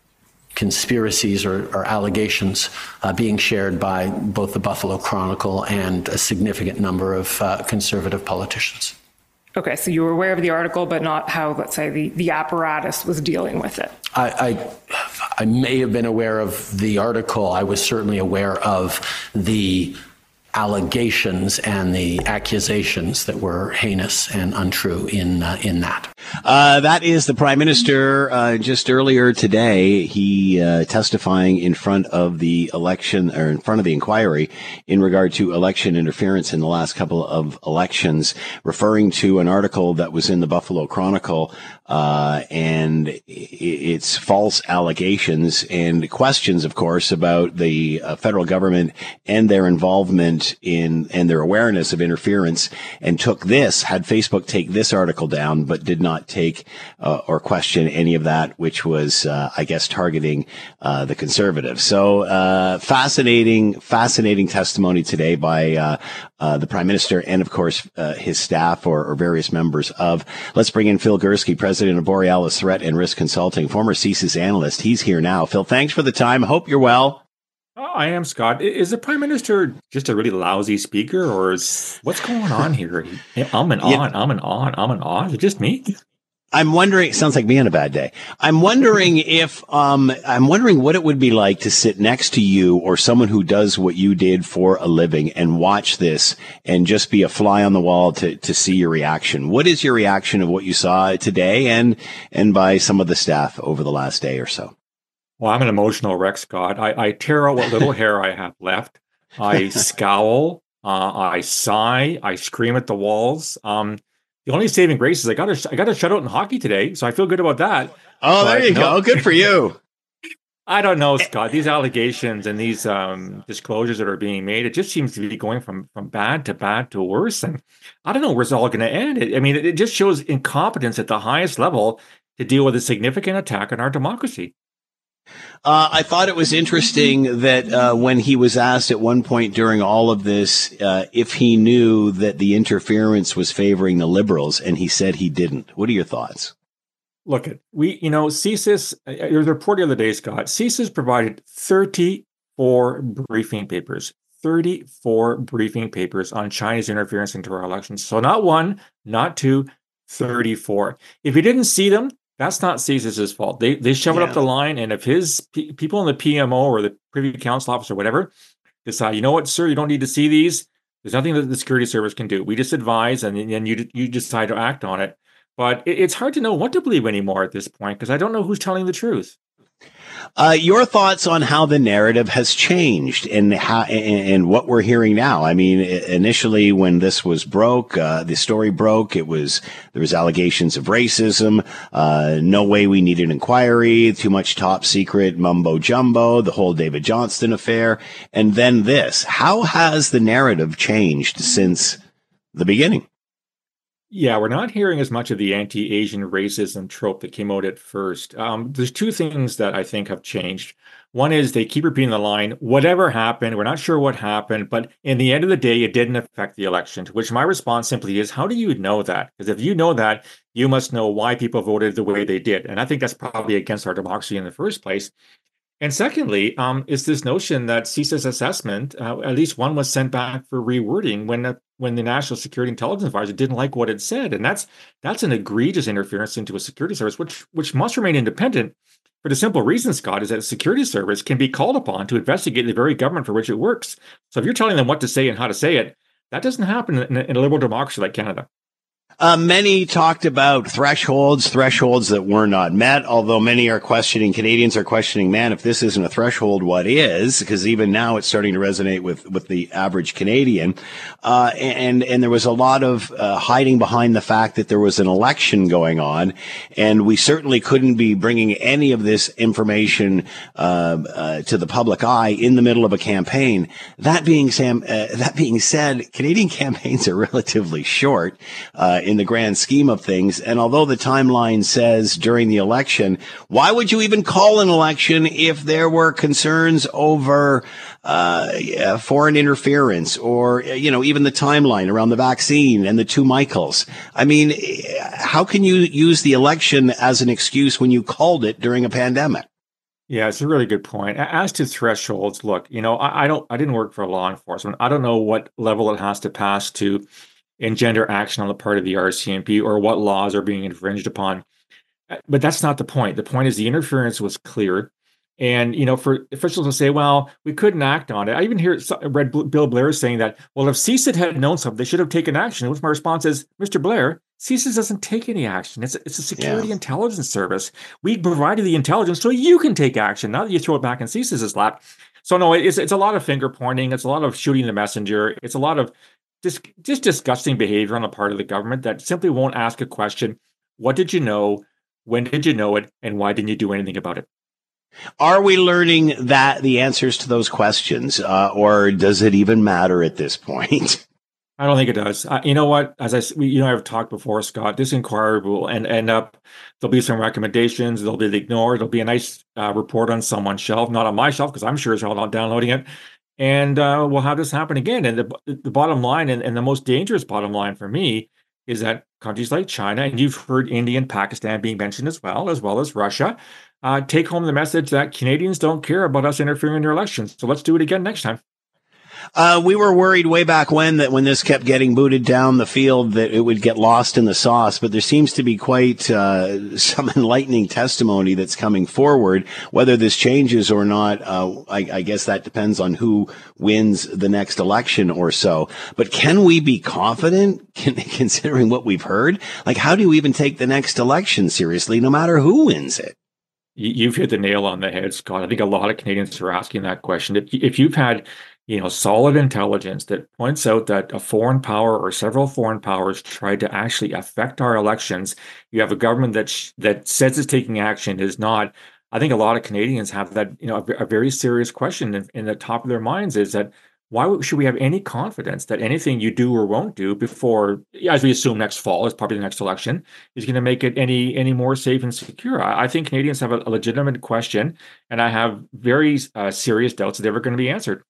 conspiracies or, or allegations uh, being shared by both the Buffalo Chronicle and a significant number of uh, conservative politicians. Okay, so you were aware of the article, but not how, let's say, the, the apparatus was dealing with it. I, I I may have been aware of the article. I was certainly aware of the allegations and the accusations that were heinous and untrue in uh, in that. Uh, that is the Prime Minister uh, just earlier today. He uh, testifying in front of the election or in front of the inquiry in regard to election interference in the last couple of elections, referring to an article that was in the Buffalo Chronicle uh, and it's false allegations and questions, of course, about the uh, federal government and their involvement in and their awareness of interference, and took this, had Facebook take this article down, but did not take uh, or question any of that, which was, uh, I guess, targeting uh, the Conservatives. So uh, fascinating, fascinating testimony today by uh, uh, the Prime Minister and, of course, uh, his staff or, or various members of. Let's bring in Phil Gursky, President of Borealis Threat and Risk Consulting, former C S I S analyst. He's here now. Phil, thanks for the time. Hope you're well. Oh, I am, Scott. Is the Prime Minister just a really lousy speaker, or is what's going on here? I'm an on, yeah. I'm an on, I'm an on. Is it just me? I'm wondering, it sounds like me on a bad day. I'm wondering if, um, I'm wondering what it would be like to sit next to you or someone who does what you did for a living and watch this and just be a fly on the wall to, to see your reaction. What is your reaction of what you saw today and, and by some of the staff over the last day or so? Well, I'm an emotional wreck, Scott. I, I tear out what little hair I have left. I scowl. Uh, I sigh. I scream at the walls. Um, the only saving grace is I got a I got a shutout in hockey today, so I feel good about that. Oh, but there you no, go. Good for you. I don't know, Scott. These allegations and these um, disclosures that are being made, it just seems to be going from from bad to bad to worse. And I don't know where it's all going to end. I mean, it, it just shows incompetence at the highest level to deal with a significant attack on our democracy. Uh, I thought it was interesting that uh, when he was asked at one point during all of this uh, if he knew that the interference was favoring the Liberals, and he said he didn't. What are your thoughts? Look, we, you know, C S I S, there was a report the other day, Scott. C S I S provided thirty-four briefing papers, thirty-four briefing papers on China's interference into our elections. So not one, not two, thirty-four. If you didn't see them, that's not C S I S's fault. They they shove yeah. it up the line, and if his p- people in the P M O or the Privy Council office or whatever decide, you know what, sir, you don't need to see these. There's nothing that the security service can do. We just advise, and then you you decide to act on it. But it, it's hard to know what to believe anymore at this point because I don't know who's telling the truth. Uh, your thoughts on how the narrative has changed and how and, and what we're hearing now. I mean, initially when this was broke, uh, the story broke, it was there was allegations of racism. Uh, no way we need an inquiry. Too much top secret mumbo jumbo. The whole David Johnston affair, and then this. How has the narrative changed since the beginning? Yeah, we're not hearing as much of the anti-Asian racism trope that came out at first. Um, there's two things that I think have changed. One is they keep repeating the line, whatever happened, we're not sure what happened, but in the end of the day, it didn't affect the election, to which my response simply is, how do you know that? Because if you know that, you must know why people voted the way they did. And I think that's probably against our democracy in the first place. And secondly, um, is this notion that C S I S assessment, uh, at least one was sent back for rewording when the, when the National Security Intelligence Advisor didn't like what it said. And that's that's an egregious interference into a security service, which which must remain independent. for the simple reason, Scott, is that a security service can be called upon to investigate the very government for which it works. So if you're telling them what to say and how to say it, that doesn't happen in a, in a liberal democracy like Canada. Uh, many talked about thresholds, thresholds that were not met, although many are questioning, Canadians are questioning, man, if this isn't a threshold, what is? Because even now it's starting to resonate with, with the average Canadian. Uh, and, and there was a lot of uh, hiding behind the fact that there was an election going on, and we certainly couldn't be bringing any of this information uh, uh, to the public eye in the middle of a campaign. That being, Sam, uh, that being said, Canadian campaigns are relatively short uh, in the grand scheme of things. And although the timeline says during the election, why would you even call an election if there were concerns over uh, foreign interference or, you know, even the timeline around the vaccine and the two Michaels? I mean, how can you use the election as an excuse when you called it during a pandemic? Yeah, it's a really good point. As to thresholds, look, you know, I, I don't, I didn't work for law enforcement. I don't know what level it has to pass to engender action on the part of the R C M P or what laws are being infringed upon. But that's not the point. The point is the interference was clear. And, you know, for officials to say, well, we couldn't act on it. I even hear read Bill Blair saying that, well, if C S I D had known something, they should have taken action. Which my response is, Mister Blair, C S I D doesn't take any action. It's a, it's a security yeah. intelligence service. We provided the intelligence so you can take action, not that you throw it back in C S I D's lap. So, no, it's, it's a lot of finger pointing. It's a lot of shooting the messenger. It's a lot of Just, just disgusting behavior on the part of the government that simply won't ask a question. What did you know? When did you know it? And why didn't you do anything about it? Are we learning that the answers to those questions, uh, or does it even matter at this point? I don't think it does. Uh, you know what? As I, you know, I've talked before, Scott. This inquiry will end, end up. There'll be some recommendations. They'll be ignored. There'll be a nice uh, report on someone's shelf, not on my shelf, because I'm sure as hell not downloading it. And uh, we'll have this happen again. And the, the bottom line, and, and the most dangerous bottom line for me, is that countries like China, and you've heard India and Pakistan being mentioned as well, as well as Russia, uh, take home the message that Canadians don't care about us interfering in their elections. So let's do it again next time. Uh, we were worried way back when that when this kept getting booted down the field that it would get lost in the sauce, but there seems to be quite uh, some enlightening testimony that's coming forward. Whether this changes or not, uh, I, I guess that depends on who wins the next election or so. But can we be confident, considering what we've heard? Like, how do you even take the next election seriously, no matter who wins it? You've hit the nail on the head, Scott. I think a lot of Canadians are asking that question. If, if you've had you know, solid intelligence that points out that a foreign power or several foreign powers tried to actually affect our elections, you have a government that sh- that says it's taking action, is not. I think a lot of Canadians have that, you know, a, a very serious question in, in the top of their minds is that why should we have any confidence that anything you do or won't do before, as we assume next fall is probably the next election, is going to make it any any more safe and secure? I, I think Canadians have a, a legitimate question, and I have very uh, serious doubts that they're ever going to be answered.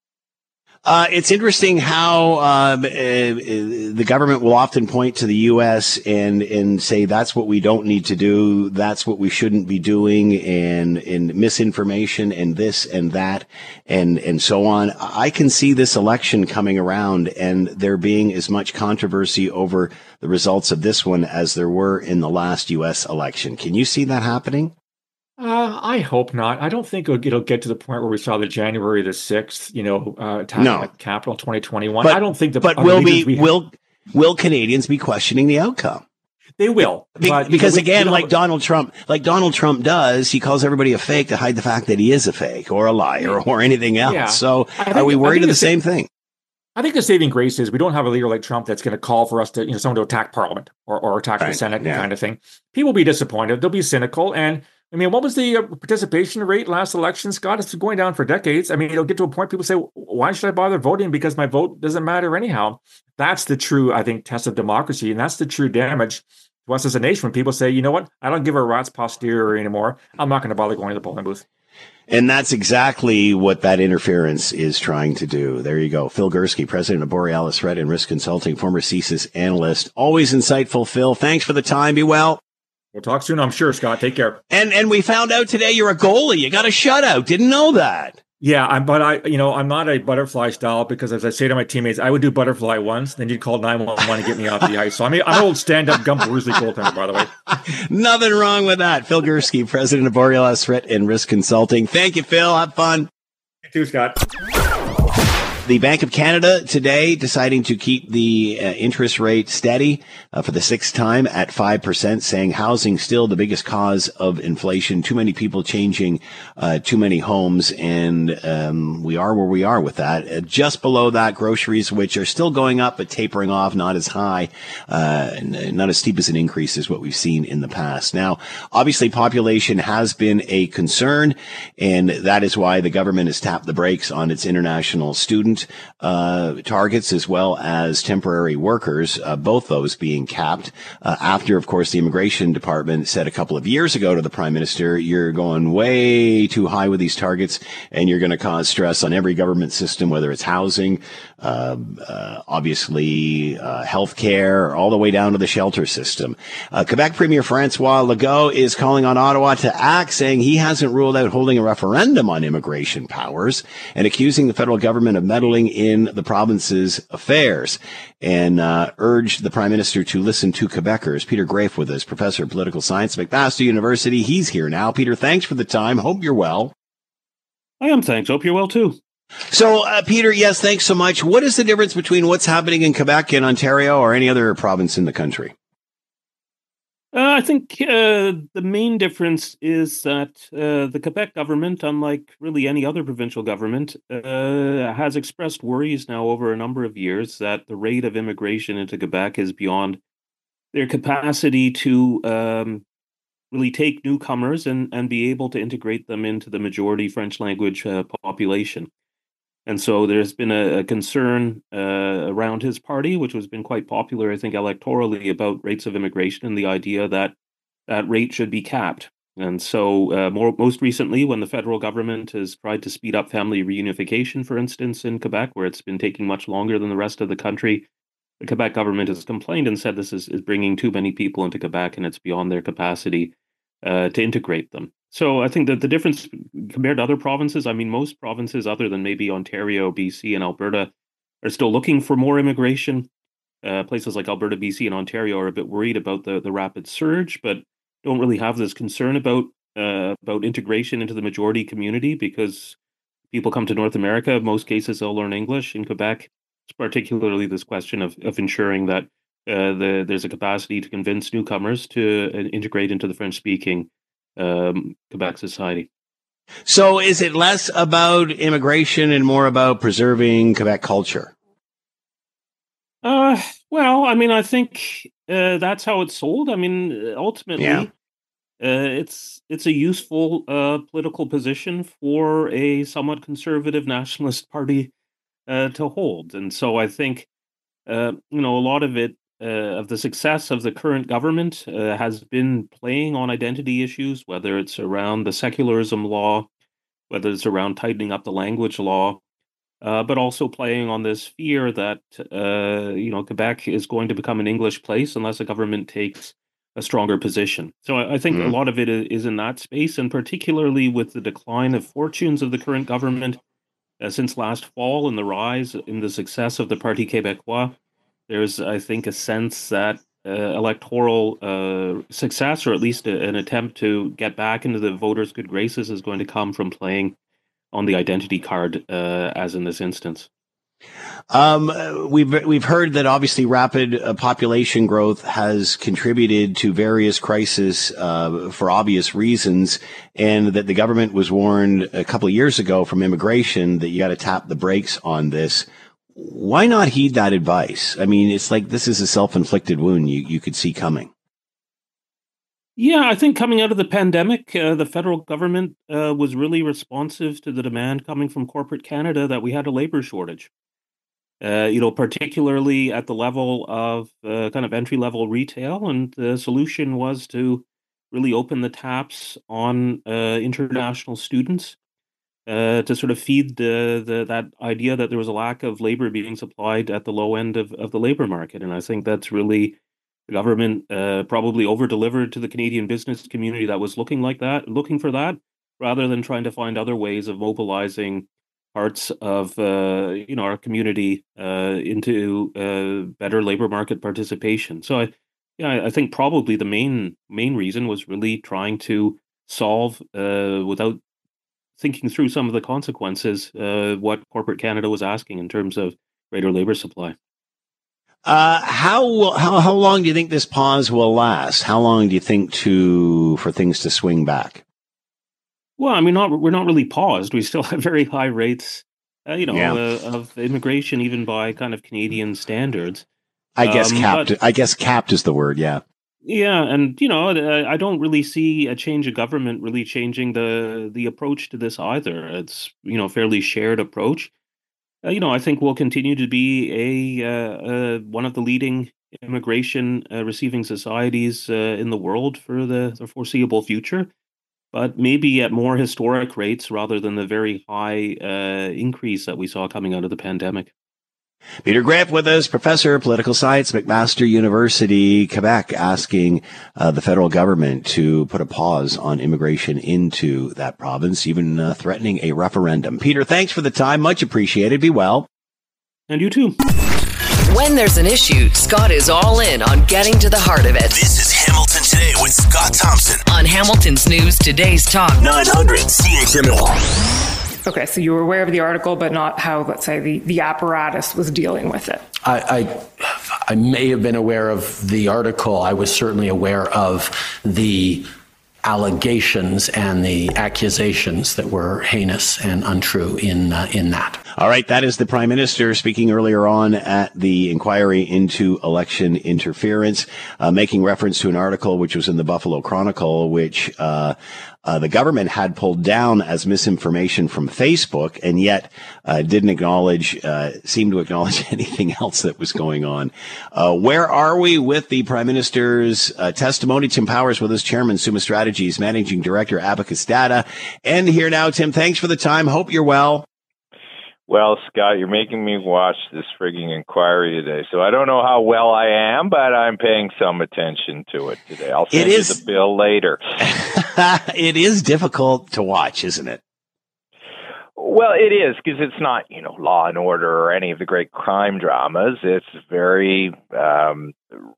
Uh, it's interesting how um, uh, the government will often point to the U S and and say that's what we don't need to do, that's what we shouldn't be doing, and and misinformation and this and that and and so on. I can see this election coming around and there being as much controversy over the results of this one as there were in the last U S election. Can you see that happening? Uh, I hope not. I don't think it'll, it'll get to the point where we saw the January the sixth, you know, uh, attack no. at the Capitol twenty twenty-one. But, I don't think the But will we, we will will Canadians be questioning the outcome? They will. Be, but, because you know, again, we, like Donald Trump, like Donald Trump does, he calls everybody a fake to hide the fact that he is a fake or a liar or anything else. Yeah. So think, are we worried of the same thing? I think the saving grace is we don't have a leader like Trump that's going to call for us to, you know, someone to attack Parliament or, or attack right. the Senate yeah. kind of thing. People will be disappointed. They'll be cynical. And I mean, what was the uh, participation rate last election, Scott? It's been going down for decades. I mean, it'll get to a point people say, why should I bother voting? Because my vote doesn't matter anyhow. That's the true, I think, test of democracy. And that's the true damage to us as a nation when people say, you know what? I don't give a rat's posterior anymore. I'm not going to bother going to the polling booth. And that's exactly what that interference is trying to do. There you go. Phil Gursky, president of Borealis Threat and Risk Consulting, former C S I S analyst. Always insightful, Phil. Thanks for the time. Be well. We'll talk soon, I'm sure, Scott. Take care. And and we found out today you're a goalie. You got a shutout. Didn't know that. Yeah, I'm, but I, you know, I'm not a butterfly style because, as I say to my teammates, I would do butterfly once, then you'd call nine one one to get me off the ice. So I mean, I'm an old stand-up Gump Worsley goaltender, by the way. Nothing wrong with that. Phil Gursky, president of Borealis Threat and Risk Consulting. Thank you, Phil. Have fun. You too, Scott. The Bank of Canada today deciding to keep the uh, interest rate steady uh, for the sixth time at five percent, saying housing still the biggest cause of inflation. Too many people changing uh, too many homes, and um, we are where we are with that. Uh, just below that, groceries, which are still going up but tapering off, not as high, uh, not as steep as an increase as what we've seen in the past. Now, obviously, population has been a concern, and that is why the government has tapped the brakes on its international student Uh, targets as well as temporary workers, uh, both those being capped uh, after, of course, the Immigration Department said a couple of years ago to the Prime Minister, you're going way too high with these targets and you're going to cause stress on every government system, whether it's housing, uh, uh, obviously uh, healthcare, all the way down to the shelter system. Uh, Quebec Premier Francois Legault is calling on Ottawa to act, saying he hasn't ruled out holding a referendum on immigration powers and accusing the federal government of meddling in the province's affairs, and uh, urged the Prime Minister to listen to Quebecers. Peter Grafe with us, professor of political science at McMaster University. He's here now. Peter, thanks for the time. Hope you're well. I am, thanks. Hope you're well, too. So, uh, Peter, yes, thanks so much. What is the difference between what's happening in Quebec and Ontario or any other province in the country? Uh, I think uh, the main difference is that uh, the Quebec government, unlike really any other provincial government, uh, has expressed worries now over a number of years that the rate of immigration into Quebec is beyond their capacity to um, really take newcomers and, and be able to integrate them into the majority French language uh, population. And so there's been a, a concern uh, around his party, which has been quite popular, I think, electorally, about rates of immigration and the idea that that rate should be capped. And so uh, more, most recently, when the federal government has tried to speed up family reunification, for instance, in Quebec, where it's been taking much longer than the rest of the country, the Quebec government has complained and said this is, is bringing too many people into Quebec and it's beyond their capacity uh, to integrate them. So I think that the difference compared to other provinces, I mean, most provinces other than maybe Ontario, B C, and Alberta are still looking for more immigration. Uh, places like Alberta, B C, and Ontario are a bit worried about the, the rapid surge, but don't really have this concern about uh, about integration into the majority community because people come to North America. In most cases, they'll learn English. In Quebec, it's particularly this question of, of ensuring that uh, the, there's a capacity to convince newcomers to uh, integrate into the French-speaking Um, Quebec society. So is it less about immigration and more about preserving Quebec culture? Uh, well, I mean, I think uh, that's how it's sold. I mean, ultimately, Yeah. uh, it's it's a useful uh, political position for a somewhat conservative nationalist party uh, to hold. And so I think, uh, you know, a lot of it Uh, of the success of the current government uh, has been playing on identity issues, whether it's around the secularism law, whether it's around tightening up the language law, uh, but also playing on this fear that uh, you know Quebec is going to become an English place unless the government takes a stronger position. So I, I think Mhm. a lot of it i- is in that space, and particularly with the decline of fortunes of the current government uh, since last fall and the rise in the success of the Parti Québécois. There's, I think, a sense that uh, electoral uh, success, or at least a, an attempt to get back into the voters' good graces, is going to come from playing on the identity card, uh, as in this instance. Um, uh, we've we've heard that obviously rapid uh, population growth has contributed to various crises uh, for obvious reasons, and that the government was warned a couple of years ago from immigration that you got to tap the brakes on this. Why not heed that advice? I mean, it's like this is a self-inflicted wound you, you could see coming. Yeah, I think coming out of the pandemic, uh, the federal government uh, was really responsive to the demand coming from corporate Canada that we had a labor shortage. Uh, you know, particularly at the level of uh, kind of entry-level retail, and the solution was to really open the taps on uh, international students uh, to sort of feed the, the that idea that there was a lack of labor being supplied at the low end of, of the labor market. And I think that's really the government uh, probably over-delivered to the Canadian business community that was looking like that, looking for that. rather than trying to find other ways of mobilizing parts of uh, you know our community uh, into uh, better labor market participation. So I, yeah, I think probably the main main reason was really trying to solve uh, without thinking through some of the consequences uh, what corporate Canada was asking in terms of greater labor supply. Uh, how how how long do you think this pause will last? How long do you think to for things to swing back? Well, I mean, not we're not really paused. We still have very high rates, uh, you know, Yeah. uh, of immigration, even by kind of Canadian standards. I guess Um, capped. but- I guess capped is the word. Yeah. Yeah, and you know, I I don't really see a change of government really changing the the approach to this either. It's you know fairly shared approach. Uh, you know, I think we'll continue to be a uh, uh, one of the leading immigration uh, receiving societies uh, in the world for the, the foreseeable future, but maybe at more historic rates rather than the very high uh, increase that we saw coming out of the pandemic. Peter Graff with us, professor of political science, McMaster University, Quebec, asking uh, the federal government to put a pause on immigration into that province, even uh, threatening a referendum. Peter, thanks for the time. Much appreciated. Be well. And you too. When there's an issue, Scott is all in on getting to the heart of it. This is Hamilton Today with Scott Thompson On Hamilton's News Today's Talk. nine hundred C H M L. Okay, so you were aware of the article, but not how, let's say, the, the apparatus was dealing with it. I, I, I may have been aware of the article. I was certainly aware of the allegations and the accusations that were heinous and untrue in uh, in that. All right, that is the Prime Minister speaking earlier on at the inquiry into election interference, uh, making reference to an article which was in the Buffalo Chronicle, which uh, uh, the government had pulled down as misinformation from Facebook, and yet uh, didn't acknowledge, uh, seem to acknowledge anything else that was going on. Uh, where are we with the Prime Minister's uh, testimony? Tim Powers with us, Chairman, Summa Strategies, Managing Director, Abacus Data. And here now, Tim, thanks for the time. Hope you're well. Well, Scott, you're making me watch this frigging inquiry today, so I don't know how well I am, but I'm paying some attention to it today. I'll send It you is- the bill later. It is difficult to watch, isn't it? Well, it is, because it's not, you know, Law and Order or any of the great crime dramas. It's very um,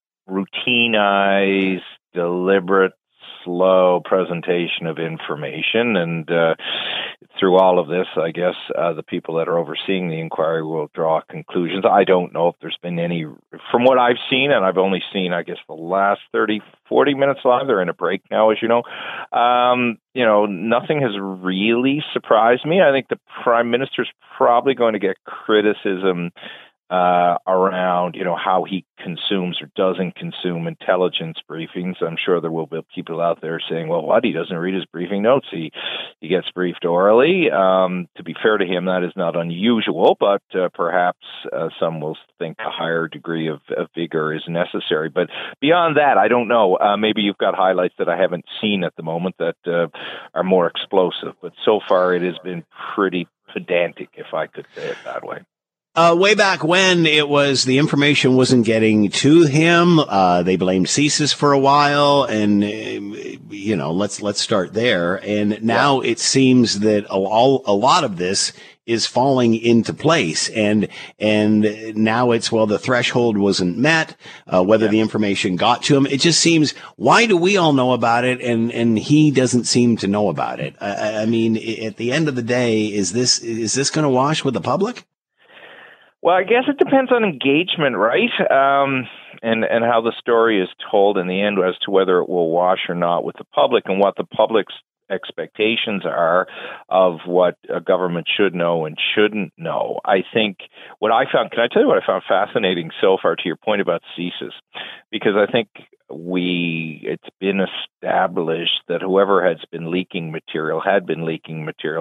routinized, deliberate, slow presentation of information, and uh, through all of this, I guess uh, the people that are overseeing the inquiry will draw conclusions. I don't know if there's been any, from what I've seen, and I've only seen, I guess, the last thirty, forty minutes live. They're in a break now, as you know. Um, you know, nothing has really surprised me. I think the Prime Minister's probably going to get criticism Uh, around, you know, how he consumes or doesn't consume intelligence briefings. I'm sure there will be people out there saying, well, what? He doesn't read his briefing notes. He he gets briefed orally. Um, to be fair to him, that is not unusual, but uh, perhaps uh, some will think a higher degree of, of vigor is necessary. But beyond that, I don't know. Uh, maybe you've got highlights that I haven't seen at the moment that uh, are more explosive. But so far, it has been pretty pedantic, if I could say it that way. Uh, way back when it was, the information wasn't getting to him. Uh, they blamed CSIS for a while, and, uh, you know, let's, let's start there. And now yeah. It seems that a, all, a lot of this is falling into place. And, and now it's, well, the threshold wasn't met, uh, whether yeah. the information got to him. It just seems, why do we all know about it? And, and he doesn't seem to know about it. I, I mean, at the end of the day, is this, is this going to wash with the public? Well, I guess it depends on engagement, right? Um, and, and how the story is told in the end as to whether it will wash or not with the public, and what the public's expectations are of what a government should know and shouldn't know. I think what I found, can I tell you what I found fascinating so far, to your point about CSIS? Because I think we, it's been established that whoever has been leaking material had been leaking material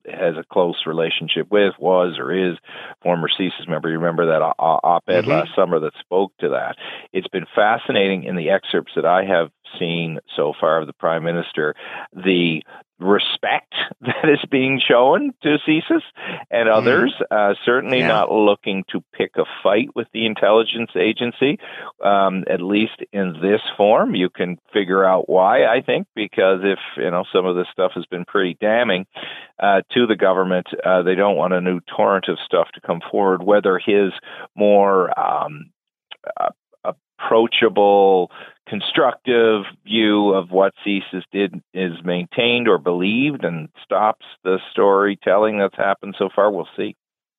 has a close relationship with, was or is former CSIS member. You remember that op-ed mm-hmm. last summer that spoke to that. It's been fascinating in the excerpts that I have seen so far of the Prime Minister, the respect that is being shown to CSIS and others, uh, certainly yeah. not looking to pick a fight with the intelligence agency, um, at least in this form. You can figure out why, I think, because if, you know, some of this stuff has been pretty damning uh, to the government, uh, they don't want a new torrent of stuff to come forward, whether his more um, uh, approachable, constructive view of what CSIS did is maintained or believed and stops the storytelling that's happened so far. We'll see.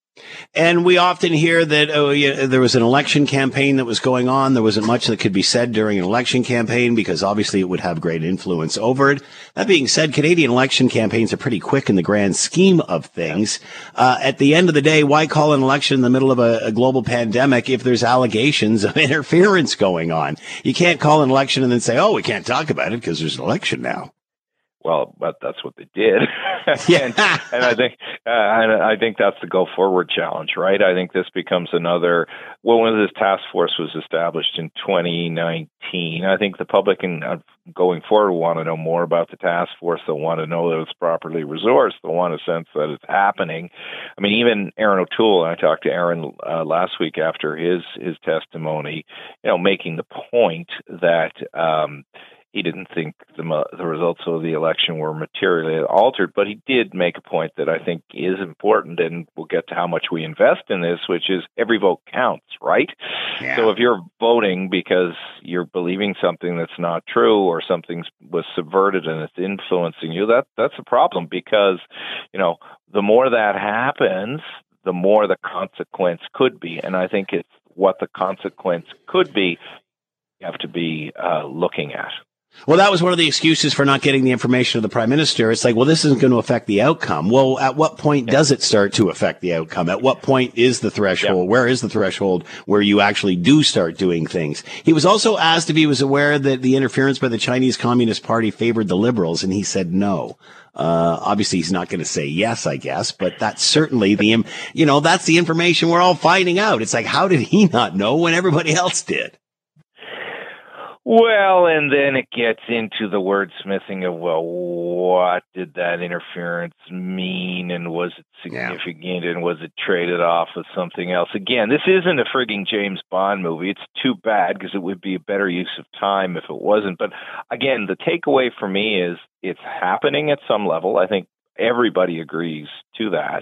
And we often hear that oh, yeah, there was an election campaign that was going on. There wasn't much that could be said during an election campaign because obviously it would have great influence over it. That being said, Canadian election campaigns are pretty quick in the grand scheme of things. Uh, at the end of the day, why call an election in the middle of a, a global pandemic if there's allegations of interference going on? You can't call an election and then say, oh, we can't talk about it because there's an election now. Well, but that's what they did. and, and I think uh, and I think that's the go forward challenge, right? I think this becomes another. Well, when this task force was established in twenty nineteen, I think the public and uh, going forward will want to know more about the task force. They'll want to know that it's properly resourced. They'll want a sense that it's happening. I mean, even Aaron O'Toole, and I talked to Aaron uh, last week after his his testimony, you know, making the point that. Um, He didn't think the the results of the election were materially altered, but he did make a point that I think is important, and we'll get to how much we invest in this, which is every vote counts, right? Yeah. So if you're voting because you're believing something that's not true or something was subverted and it's influencing you, that that's a problem because, you know, the more that happens, the more the consequence could be. And I think it's what the consequence could be you have to be uh, looking at. Well, that was one of the excuses for not getting the information of the Prime Minister. It's like, well, this isn't going to affect the outcome. Well, at what point yeah. does it start to affect the outcome? At what point is the threshold? Yeah. Where is the threshold where you actually do start doing things? He was also asked if he was aware that the interference by the Chinese Communist Party favored the Liberals, and he said no. Uh, obviously he's not going to say yes, I guess, but that's certainly the, you know, that's the information we're all finding out. It's like, how did he not know when everybody else did? Well, and then it gets into the wordsmithing of, well, what did that interference mean, and was it significant, yeah. and was it traded off with something else? Again, this isn't a frigging James Bond movie. It's too bad because it would be a better use of time if it wasn't. But again, the takeaway for me is it's happening at some level. I think everybody agrees to that.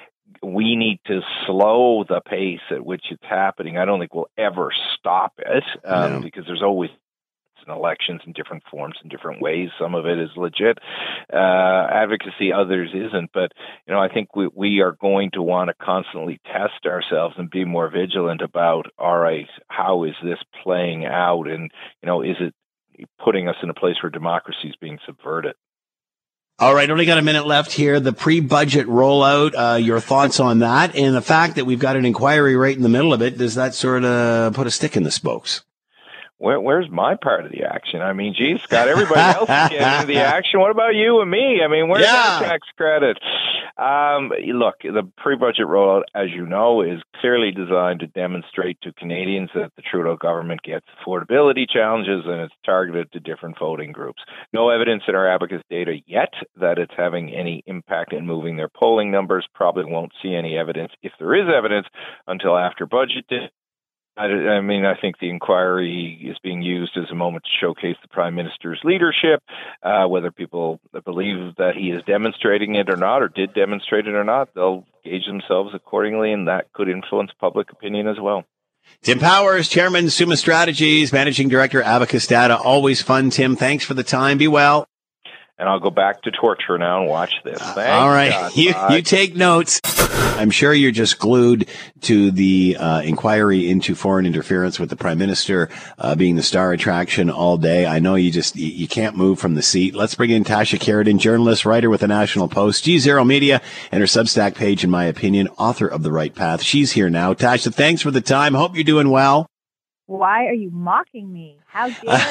We need to slow the pace at which it's happening. I don't think we'll ever stop it um, no. because there's always elections in different forms in different ways. Some of it is legit uh, advocacy, others isn't. But, you know, I think we, we are going to want to constantly test ourselves and be more vigilant about, all right, how is this playing out? And, you know, is it putting us in a place where democracy is being subverted? All right, only got a minute left here. The pre-budget rollout, uh, your thoughts on that, and the fact that we've got an inquiry right in the middle of it, does that sort of put a stick in the spokes? Where, where's my part of the action? I mean, geez, Scott, everybody else is getting into the action. What about you and me? I mean, where's yeah. our tax credit? Um, look, the pre-budget rollout, as you know, is clearly designed to demonstrate to Canadians that the Trudeau government gets affordability challenges and it's targeted to different voting groups. No evidence in our Abacus data yet that it's having any impact in moving their polling numbers. Probably won't see any evidence, if there is evidence, until after budget day. I, I mean, I think the inquiry is being used as a moment to showcase the Prime Minister's leadership, uh, whether people believe that he is demonstrating it or not, or did demonstrate it or not. They'll gauge themselves accordingly, and that could influence public opinion as well. Tim Powers, Chairman, Summa Strategies, Managing Director, Abacus Data. Always fun, Tim. Thanks for the time. Be well. And I'll go back to torture now and watch this. Thanks, All right. God. You, you take notes. I'm sure you're just glued to the uh, inquiry into foreign interference with the Prime Minister uh, being the star attraction all day. I know you just you, you can't move from the seat. Let's bring in Tasha Keratin, journalist, writer with the National Post, G Zero Media, and her Substack page, in my opinion, author of The Right Path. She's here now. Tasha, thanks for the time. Hope you're doing well. Why are you mocking me? How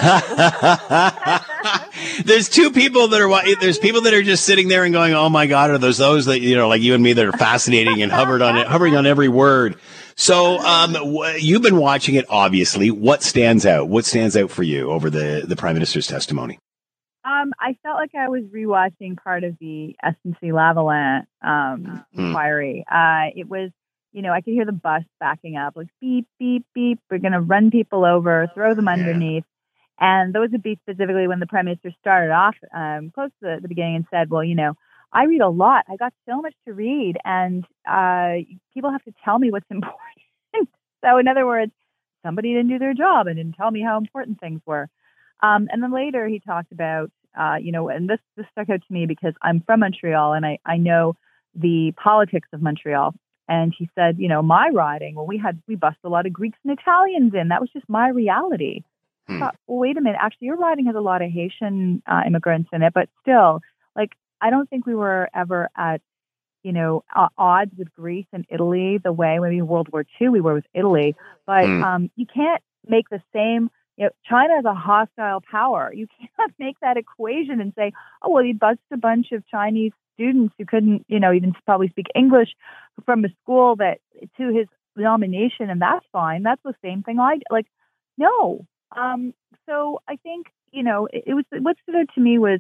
dare you? There's two people that are, there's people that are just sitting there and going, oh my God, are those those that, you know, like you and me that are fascinating and hovered on it, hovering on every word. So, um, w- you've been watching it, obviously. What stands out? What stands out for you over the, the Prime Minister's testimony? Um, I felt like I was rewatching part of the S N C Lavalin um, Hmm. inquiry. Uh, it was, you know, I could hear the bus backing up, like beep, beep, beep. We're going to run people over, throw them underneath. And those would be specifically when the Prime Minister started off um, close to the, the beginning and said, well, you know, I read a lot. I got so much to read, and uh, people have to tell me what's important. So in other words, somebody didn't do their job and didn't tell me how important things were. Um, and then later he talked about, uh, you know, and this, this stuck out to me because I'm from Montreal and I, I know the politics of Montreal. And he said, you know, my riding, well, we had, we bussed a lot of Greeks and Italians in. That was just my reality. I thought, well, wait a minute, actually your riding has a lot of Haitian uh, immigrants in it, but still, like, I don't think we were ever at, you know, uh, odds with Greece and Italy the way maybe in World War Two we were with Italy. But Mm. um, you can't make the same, you know, China is a hostile power. You can't make that equation and say, oh, well, he bussed a bunch of Chinese students who couldn't, you know, even probably speak English from a school that to his nomination, and that's fine. That's the same thing I like. No. Um, so I think, you know, it, it was what stood out to me was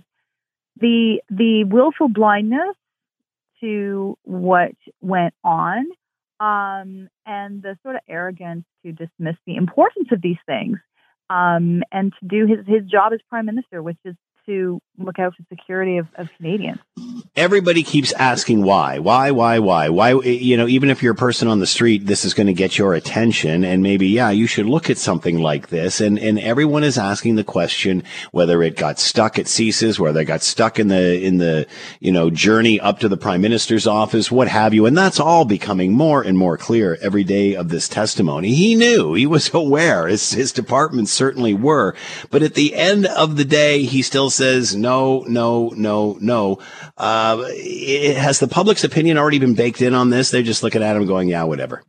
the the willful blindness to what went on, um, and the sort of arrogance to dismiss the importance of these things, um, and to do his, his job as Prime Minister, which is to look out for the security of, of Canadians. Everybody keeps asking why, why, why, why, why, you know, even if you're a person on the street, this is going to get your attention and maybe, yeah, you should look at something like this. And, and everyone is asking the question, whether it got stuck at C S I S, whether it got stuck in the, in the, you know, journey up to the Prime Minister's office, what have you. And that's all becoming more and more clear every day of this testimony. He knew, he was aware, his, his departments certainly were, but at the end of the day, he still says, no, no, no, no. Uh, it, has the public's opinion already been baked in on this? They're just looking at him going, yeah, whatever.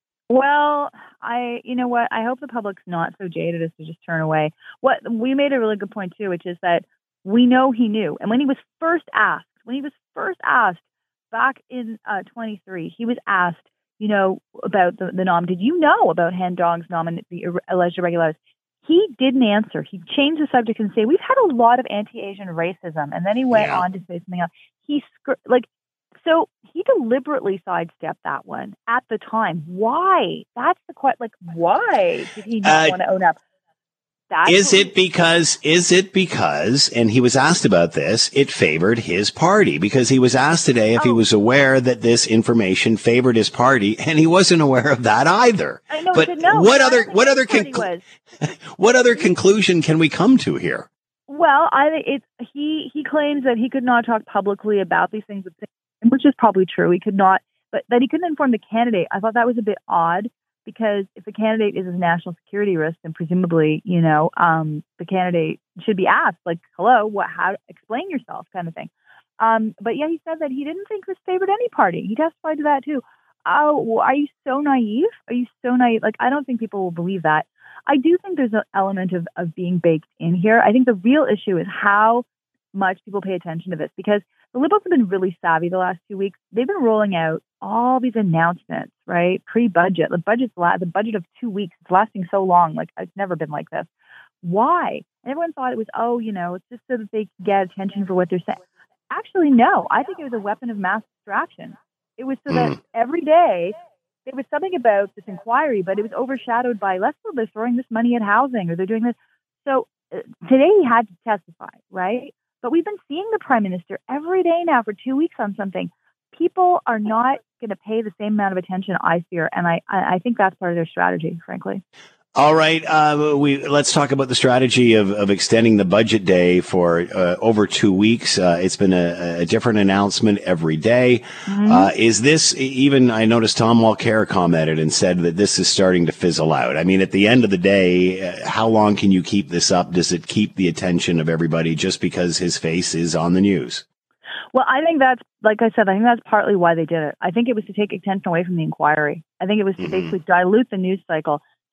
Well, I, you know what? I hope the public's not so jaded as to just turn away. What we made a really good point too, which is that we know he knew. And when he was first asked, when he was first asked back in uh, twenty-three, he was asked, you know, about the, the nom. Did you know about Han Dong's nomin- the ir- alleged irregularities? He didn't answer. He changed the subject and say, we've had a lot of anti-Asian racism. And then he went Yeah. on to say something else. He, scr- like, so he deliberately sidestepped that one at the time. Why? That's the question. Like, why did he not Uh, want to own up? That's Is what it because, is it because, and he was asked about this, it favored his party? Because he was asked today if he was aware that this information favored his party, and he wasn't aware of that either. I know, But he said no. what I other, don't think what his other, party conclu- was. what other conclusion can we come to here? Well, I think it's he. He claims that he could not talk publicly about these things, with him, which is probably true. He could not, but that he couldn't inform the candidate. I thought that was a bit odd because if the candidate is a national security risk, then presumably, you know, um, the candidate should be asked, like, "Hello, what? How? Explain yourself," kind of thing. Um, but yeah, he said that he didn't think this favored any party. He testified to that too. Oh, well, are you so naive? Are you so naive? Like, I don't think people will believe that. I do think there's an element of, of being baked in here. I think the real issue is how much people pay attention to this because the Liberals have been really savvy the last two weeks. They've been rolling out all these announcements, right? Pre-budget. The budget's la- the budget of two weeks. It's lasting so long. Like, it's never been like this. Why? And everyone thought it was, oh, you know, it's just so that they could get attention for what they're saying. Actually, no. I think it was a weapon of mass distraction. It was so that every day there was something about this inquiry, but it was overshadowed by, let's say they're throwing this money at housing or they're doing this. So uh, today he had to testify, right? But we've been seeing the Prime Minister every day now for two weeks on something. People are not going to pay the same amount of attention, I fear, and I, I think that's part of their strategy, frankly. All right, uh, we let's talk about the strategy of, of extending the budget day for uh, over two weeks. Uh, it's been a, a different announcement every day. Mm-hmm. Uh, is this even? I noticed Tom Mulcair commented and said that this is starting to fizzle out. I mean, at the end of the day, uh, how long can you keep this up? Does it keep the attention of everybody just because his face is on the news? Well, I think that's, like I said, I think that's partly why they did it. I think it was to take attention away from the inquiry. I think it was to Mm-hmm. basically dilute the news cycle.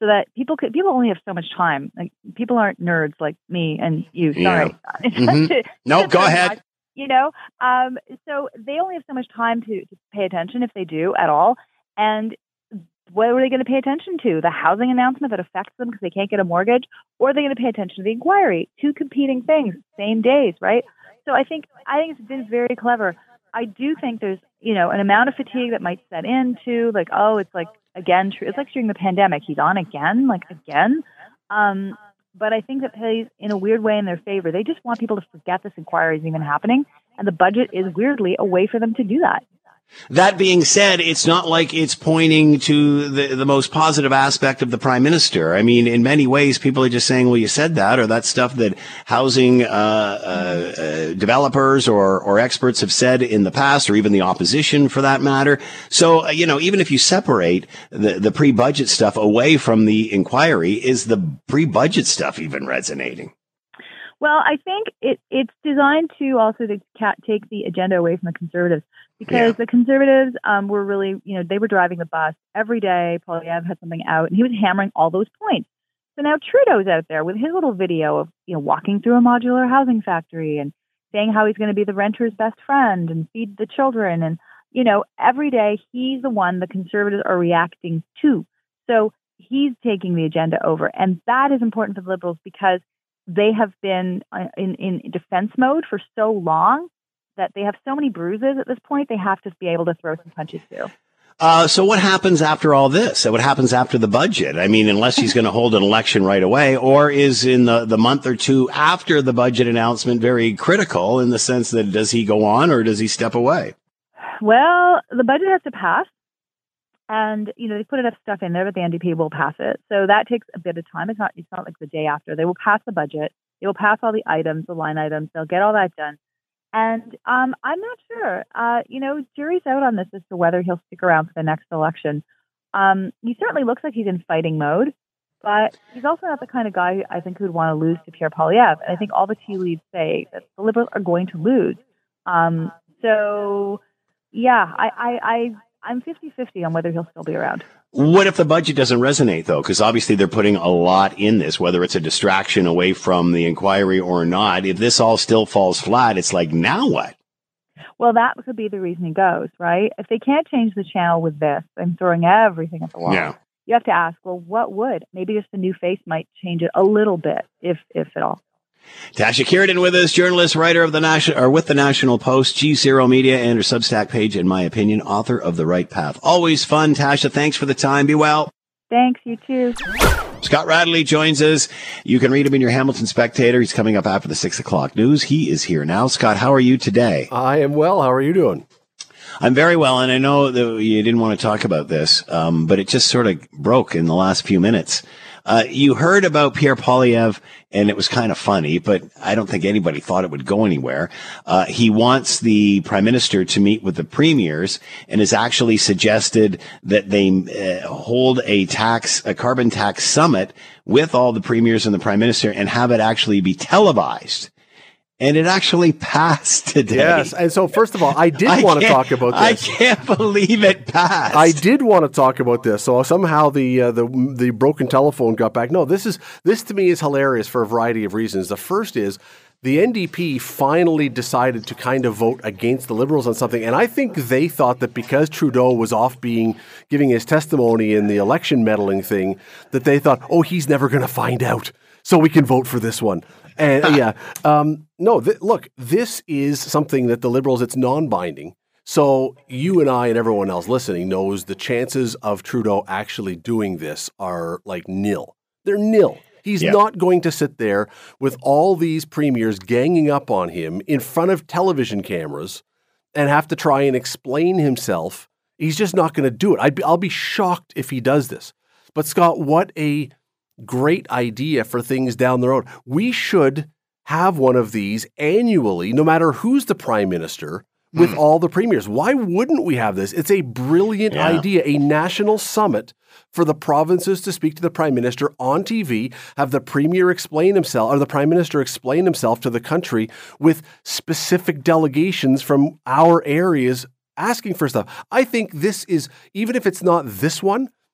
so that people could, people only have so much time. Like people aren't nerds like me and you. Sorry. Yeah. Mm-hmm. No, go ahead. You know, um, so they only have so much time to, to pay attention if they do at all. And what are they going to pay attention to? The housing announcement that affects them because they can't get a mortgage, or are they going to pay attention to the inquiry? Two competing things, same days, right? So I think I think it's been very clever. I do think there's, you know, an amount of fatigue that might set into, like, oh, it's like, again, it's like during the pandemic, he's on again, like, again. Um, but I think that plays in a weird way in their favor. They just want people to forget this inquiry is even happening, and the budget is weirdly a way for them to do that. That being said, it's not like it's pointing to the, the most positive aspect of the prime minister. I mean, in many ways, people are just saying, well, you said that, or that's stuff that housing uh, uh, uh, developers or, or experts have said in the past, or even the opposition for that matter. So, uh, you know, even if you separate the, the pre-budget stuff away from the inquiry, is the pre-budget stuff even resonating? Well, I think it, it's designed to also to ca- take the agenda away from the Conservatives, because yeah. the Conservatives um, were really, you know, they were driving the bus every day. Poilievre had something out, and he was hammering all those points. So now Trudeau's out there with his little video of, you know, walking through a modular housing factory and saying how he's going to be the renter's best friend and feed the children. And, you know, every day he's the one the Conservatives are reacting to. So he's taking the agenda over. And that is important for the Liberals because they have been in, in defense mode for so long that they have so many bruises at this point, they have to be able to throw some punches too. Uh, so what happens after all this? What happens after the budget? I mean, unless he's going to hold an election right away, or is in the, the month or two after the budget announcement very critical in the sense that does he go on or does he step away? Well, the budget has to pass. And, you know, they put enough stuff in there that the N D P will pass it. So that takes a bit of time. It's not, it's not like the day after. They will pass the budget. They will pass all the items, the line items. They'll get all that done. And um, I'm not sure. Uh, you know, jury's out on this as to whether he'll stick around for the next election. Um, he certainly looks like he's in fighting mode, but he's also not the kind of guy I think who'd want to lose to Pierre Poilievre. And I think all the tea leaves say that the Liberals are going to lose. Um, so, yeah, I, I, I I'm fifty-fifty on whether he'll still be around. What if the budget doesn't resonate, though? Because obviously they're putting a lot in this, whether it's a distraction away from the inquiry or not. If this all still falls flat, it's like, now what? Well, that could be the reason he goes, right? If they can't change the channel with this, I'm throwing everything at the wall. Yeah. You have to ask, well, what would? Maybe just a new face might change it a little bit, if if at all. Tasha Kiernan with us, journalist, writer of the National, or with the National Post, G Zero Media, and her Substack page, in my opinion, author of The Right Path. Always fun, Tasha. Thanks for the time. Be well. Thanks, you too. Scott Radley joins us. You can read him in your Hamilton Spectator. He's coming up after the six o'clock news. He is here now. Scott, how are you today? I am well. How are you doing? I'm very well, and I know that you didn't want to talk about this, um, but it just sort of broke in the last few minutes. Uh, you heard about Pierre Poilievre, and it was kind of funny, but I don't think anybody thought it would go anywhere. Uh, he wants the prime minister to meet with the premiers and has actually suggested that they uh, hold a tax, a carbon tax summit with all the premiers and the prime minister and have it actually be televised. And it actually passed today. Yes. And so, first of all, I did I want to talk about this. I can't believe it passed. I did want to talk about this. So somehow the uh, the the broken telephone got back. No, this is this to me is hilarious for a variety of reasons. The first is the N D P finally decided to kind of vote against the Liberals on something. And I think they thought that because Trudeau was off being giving his testimony in the election meddling thing, that they thought, oh, he's never going to find out. So we can vote for this one. And yeah, um, no, th- look, this is something that the Liberals, it's non-binding. So you and I and everyone else listening knows the chances of Trudeau actually doing this are like nil. They're nil. He's yeah. not going to sit there with all these premiers ganging up on him in front of television cameras and have to try and explain himself. He's just not going to do it. I'd be, I'll be shocked if he does this. But Scott, what a great idea for things down the road. We should have one of these annually, no matter who's the prime minister, with mm. all the premiers. Why wouldn't we have this? It's a brilliant yeah. idea, a national summit for the provinces to speak to the prime minister on T V, have the premier explain himself, or the prime minister explain himself to the country with specific delegations from our areas asking for stuff. I think this is, even if it's not this one,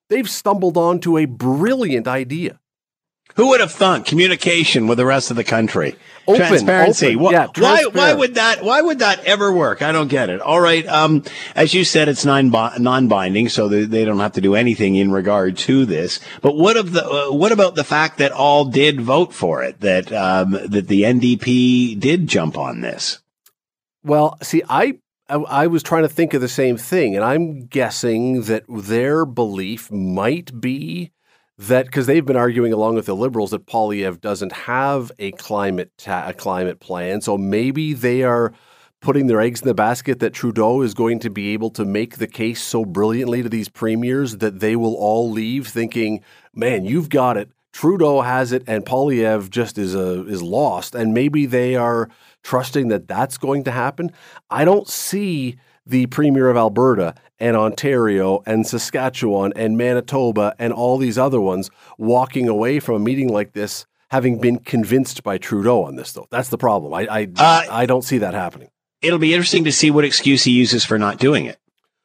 They've stumbled onto a brilliant idea. Who would have thought communication with the rest of the country? Open, transparency. open, Why, yeah, why, why transparent. would that, why would that ever work? I don't get it. All right. Um, as you said, it's non, non-binding, so they, they don't have to do anything in regard to this. But what of the, uh, what about the fact that all did vote for it? That, um, that the N D P did jump on this? Well, see, I, I I was trying to think of the same thing, and I'm guessing that their belief might be that, because they've been arguing along with the Liberals that Poilievre doesn't have a climate ta- a climate plan, so maybe they are putting their eggs in the basket that Trudeau is going to be able to make the case so brilliantly to these premiers that they will all leave thinking, man, you've got it. Trudeau has it, and Poilievre just is a, is lost, and maybe they are trusting that that's going to happen. I don't see the Premier of Alberta and Ontario and Saskatchewan and Manitoba and all these other ones walking away from a meeting like this having been convinced by Trudeau on this, though. That's the problem. I I, uh, I don't see that happening. It'll be interesting to see what excuse he uses for not doing it.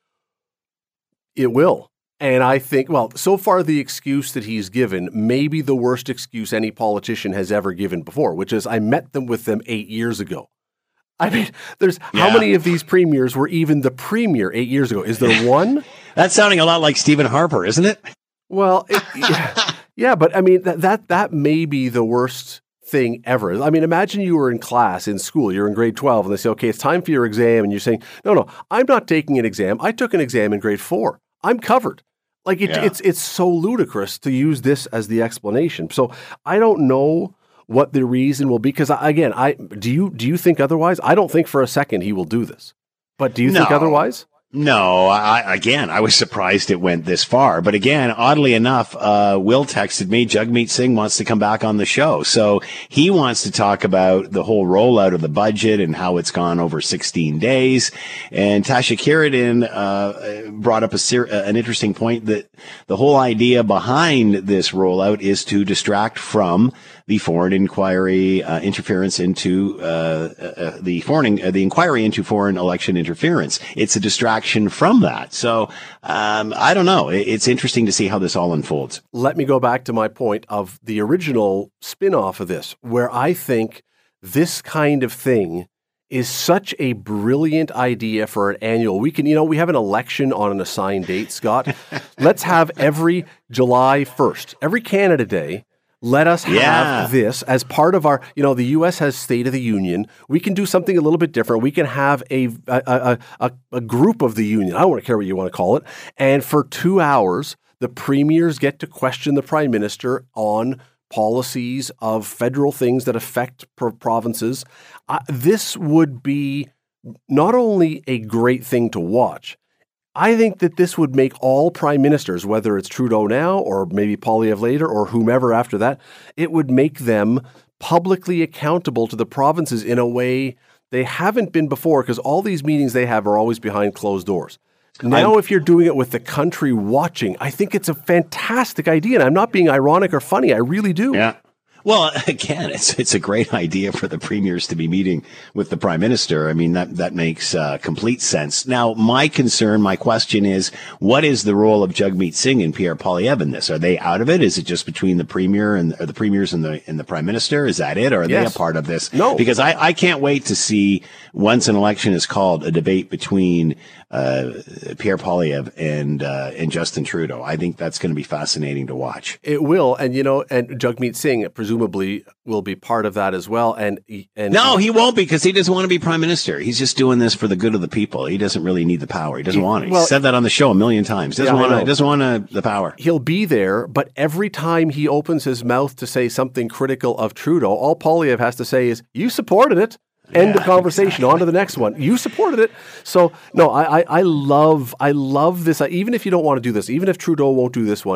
It will. And I think, well, so far the excuse that he's given may be the worst excuse any politician has ever given before, which is I met them with them eight years ago. I mean, there's Yeah. how many of these premiers were even the premier eight years ago? Is there one? That's sounding a lot like Stephen Harper, isn't it? Well, it, yeah, yeah, but I mean, that, that that may be the worst thing ever. I mean, imagine you were in class in school, you're in grade twelve, and they say, okay, it's time for your exam. And you're saying, no, no, I'm not taking an exam. I took an exam in grade four. I'm covered. Like, it, Yeah. it's it's so ludicrous to use this as the explanation. So I don't know what the reason will be, because again, I do you do you think otherwise? I don't think for a second he will do this. But do you think No. otherwise? No, I, again, I was surprised it went this far. But again, oddly enough, uh, Will texted me, Jagmeet Singh wants to come back on the show. So he wants to talk about the whole rollout of the budget and how it's gone over sixteen days. And Tasha Kiridan uh, brought up a ser- an interesting point that the whole idea behind this rollout is to distract from the foreign inquiry uh, interference into uh, uh, the foreign uh, the inquiry into foreign election interference. It's a distraction from that. So um, I don't know. It, it's interesting to see how this all unfolds. Let me go back to my point of the original spin-off of this, where I think this kind of thing is such a brilliant idea for an annual. We can, you know, we have an election on an assigned date, Scott. Let's have every July first, every Canada Day. Let us have Yeah. this as part of our, you know, the U S has State of the Union. We can do something a little bit different. We can have a a, a, a, a group of the union. I don't want to care what you want to call it. And for two hours, the premiers get to question the prime minister on policies of federal things that affect pro- provinces. Uh, this would be not only a great thing to watch, I think that this would make all prime ministers, whether it's Trudeau now or maybe Poilievre later or whomever after that, it would make them publicly accountable to the provinces in a way they haven't been before, because all these meetings they have are always behind closed doors. Now, if you're doing it with the country watching, I think it's a fantastic idea. And I'm not being ironic or funny. I really do. Yeah. Well, again, it's it's a great idea for the premiers to be meeting with the prime minister. I mean, that that makes uh, complete sense. Now, my concern, my question is, what is the role of Jagmeet Singh and Pierre Poilievre in this? Are they out of it? Is it just between the premier and or the premiers and the and the prime minister? Is that it, or are Yes. they a part of this? No, because I I can't wait to see, once an election is called, a debate between uh, Pierre Poilievre and uh, and Justin Trudeau. I think that's going to be fascinating to watch. It will. And, you know, and Jagmeet Singh presumably will be part of that as well. And, and No, he won't, because he doesn't want to be prime minister. He's just doing this for the good of the people. He doesn't really need the power. He doesn't He- want it. well- He said that on the show a million times. Doesn't Yeah, I want know. to, doesn't want to, the power. He'll be there, but every time he opens his mouth to say something critical of Trudeau, all Poilievre has to say is, you supported it. End of conversation. On to the next one. You supported it. So no, I, I, I love, I love this. Even if you don't want to do this, even if Trudeau won't do this one,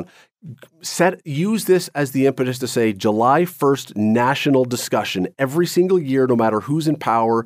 set use this as the impetus to say July first national discussion every single year, no matter who's in power.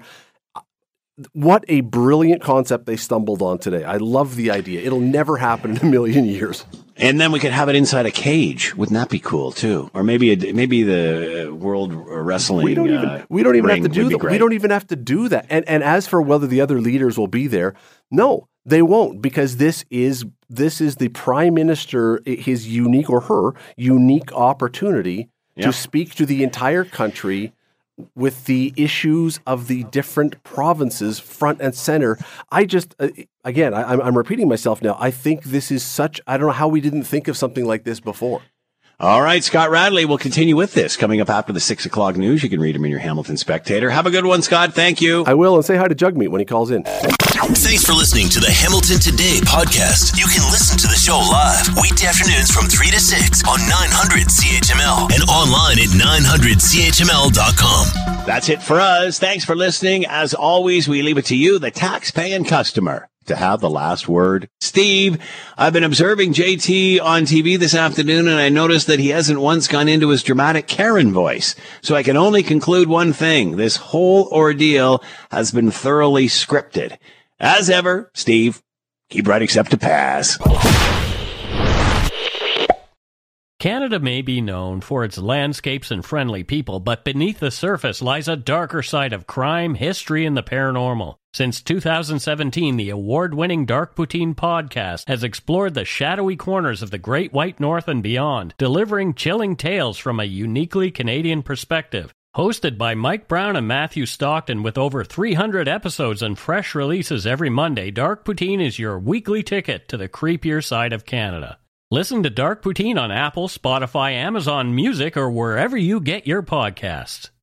What a brilliant concept they stumbled on today. I love the idea. It'll never happen in a million years. And then we could have it inside a cage. Wouldn't that be cool too? Or maybe a, maybe the World Wrestling. We don't even uh, we don't even have ring to do would be that. We great. don't even have to do that. And and as for whether the other leaders will be there, no, They won't, because this is this is the prime minister, his unique or her unique opportunity Yep. to speak to the entire country with the issues of the different provinces front and center. I just, uh, again, I, I'm, I'm repeating myself now. I think this is such, I don't know how we didn't think of something like this before. All right, Scott Radley will continue with this coming up after the six o'clock news. You can read him in your Hamilton Spectator. Have a good one, Scott. Thank you. I will, and say hi to Jugmeat when he calls in. Thanks for listening to the Hamilton Today podcast. You can listen to the show live weekday afternoons from three to six on nine hundred C H M L and online at nine hundred C H M L dot com. That's it for us. Thanks for listening. As always, we leave it to you, the tax-paying customer, to have the last word. Steve, I've been observing J T on T V this afternoon, and I noticed that he hasn't once gone into his dramatic Karen voice. So I can only conclude one thing. This whole ordeal has been thoroughly scripted. As ever, Steve, keep right except to pass. Canada may be known for its landscapes and friendly people, but beneath the surface lies a darker side of crime, history, and the paranormal. Since two thousand seventeen, the award-winning Dark Poutine podcast has explored the shadowy corners of the Great White North and beyond, delivering chilling tales from a uniquely Canadian perspective. Hosted by Mike Brown and Matthew Stockton with over three hundred episodes and fresh releases every Monday, Dark Poutine is your weekly ticket to the creepier side of Canada. Listen to Dark Poutine on Apple, Spotify, Amazon Music, or wherever you get your podcasts.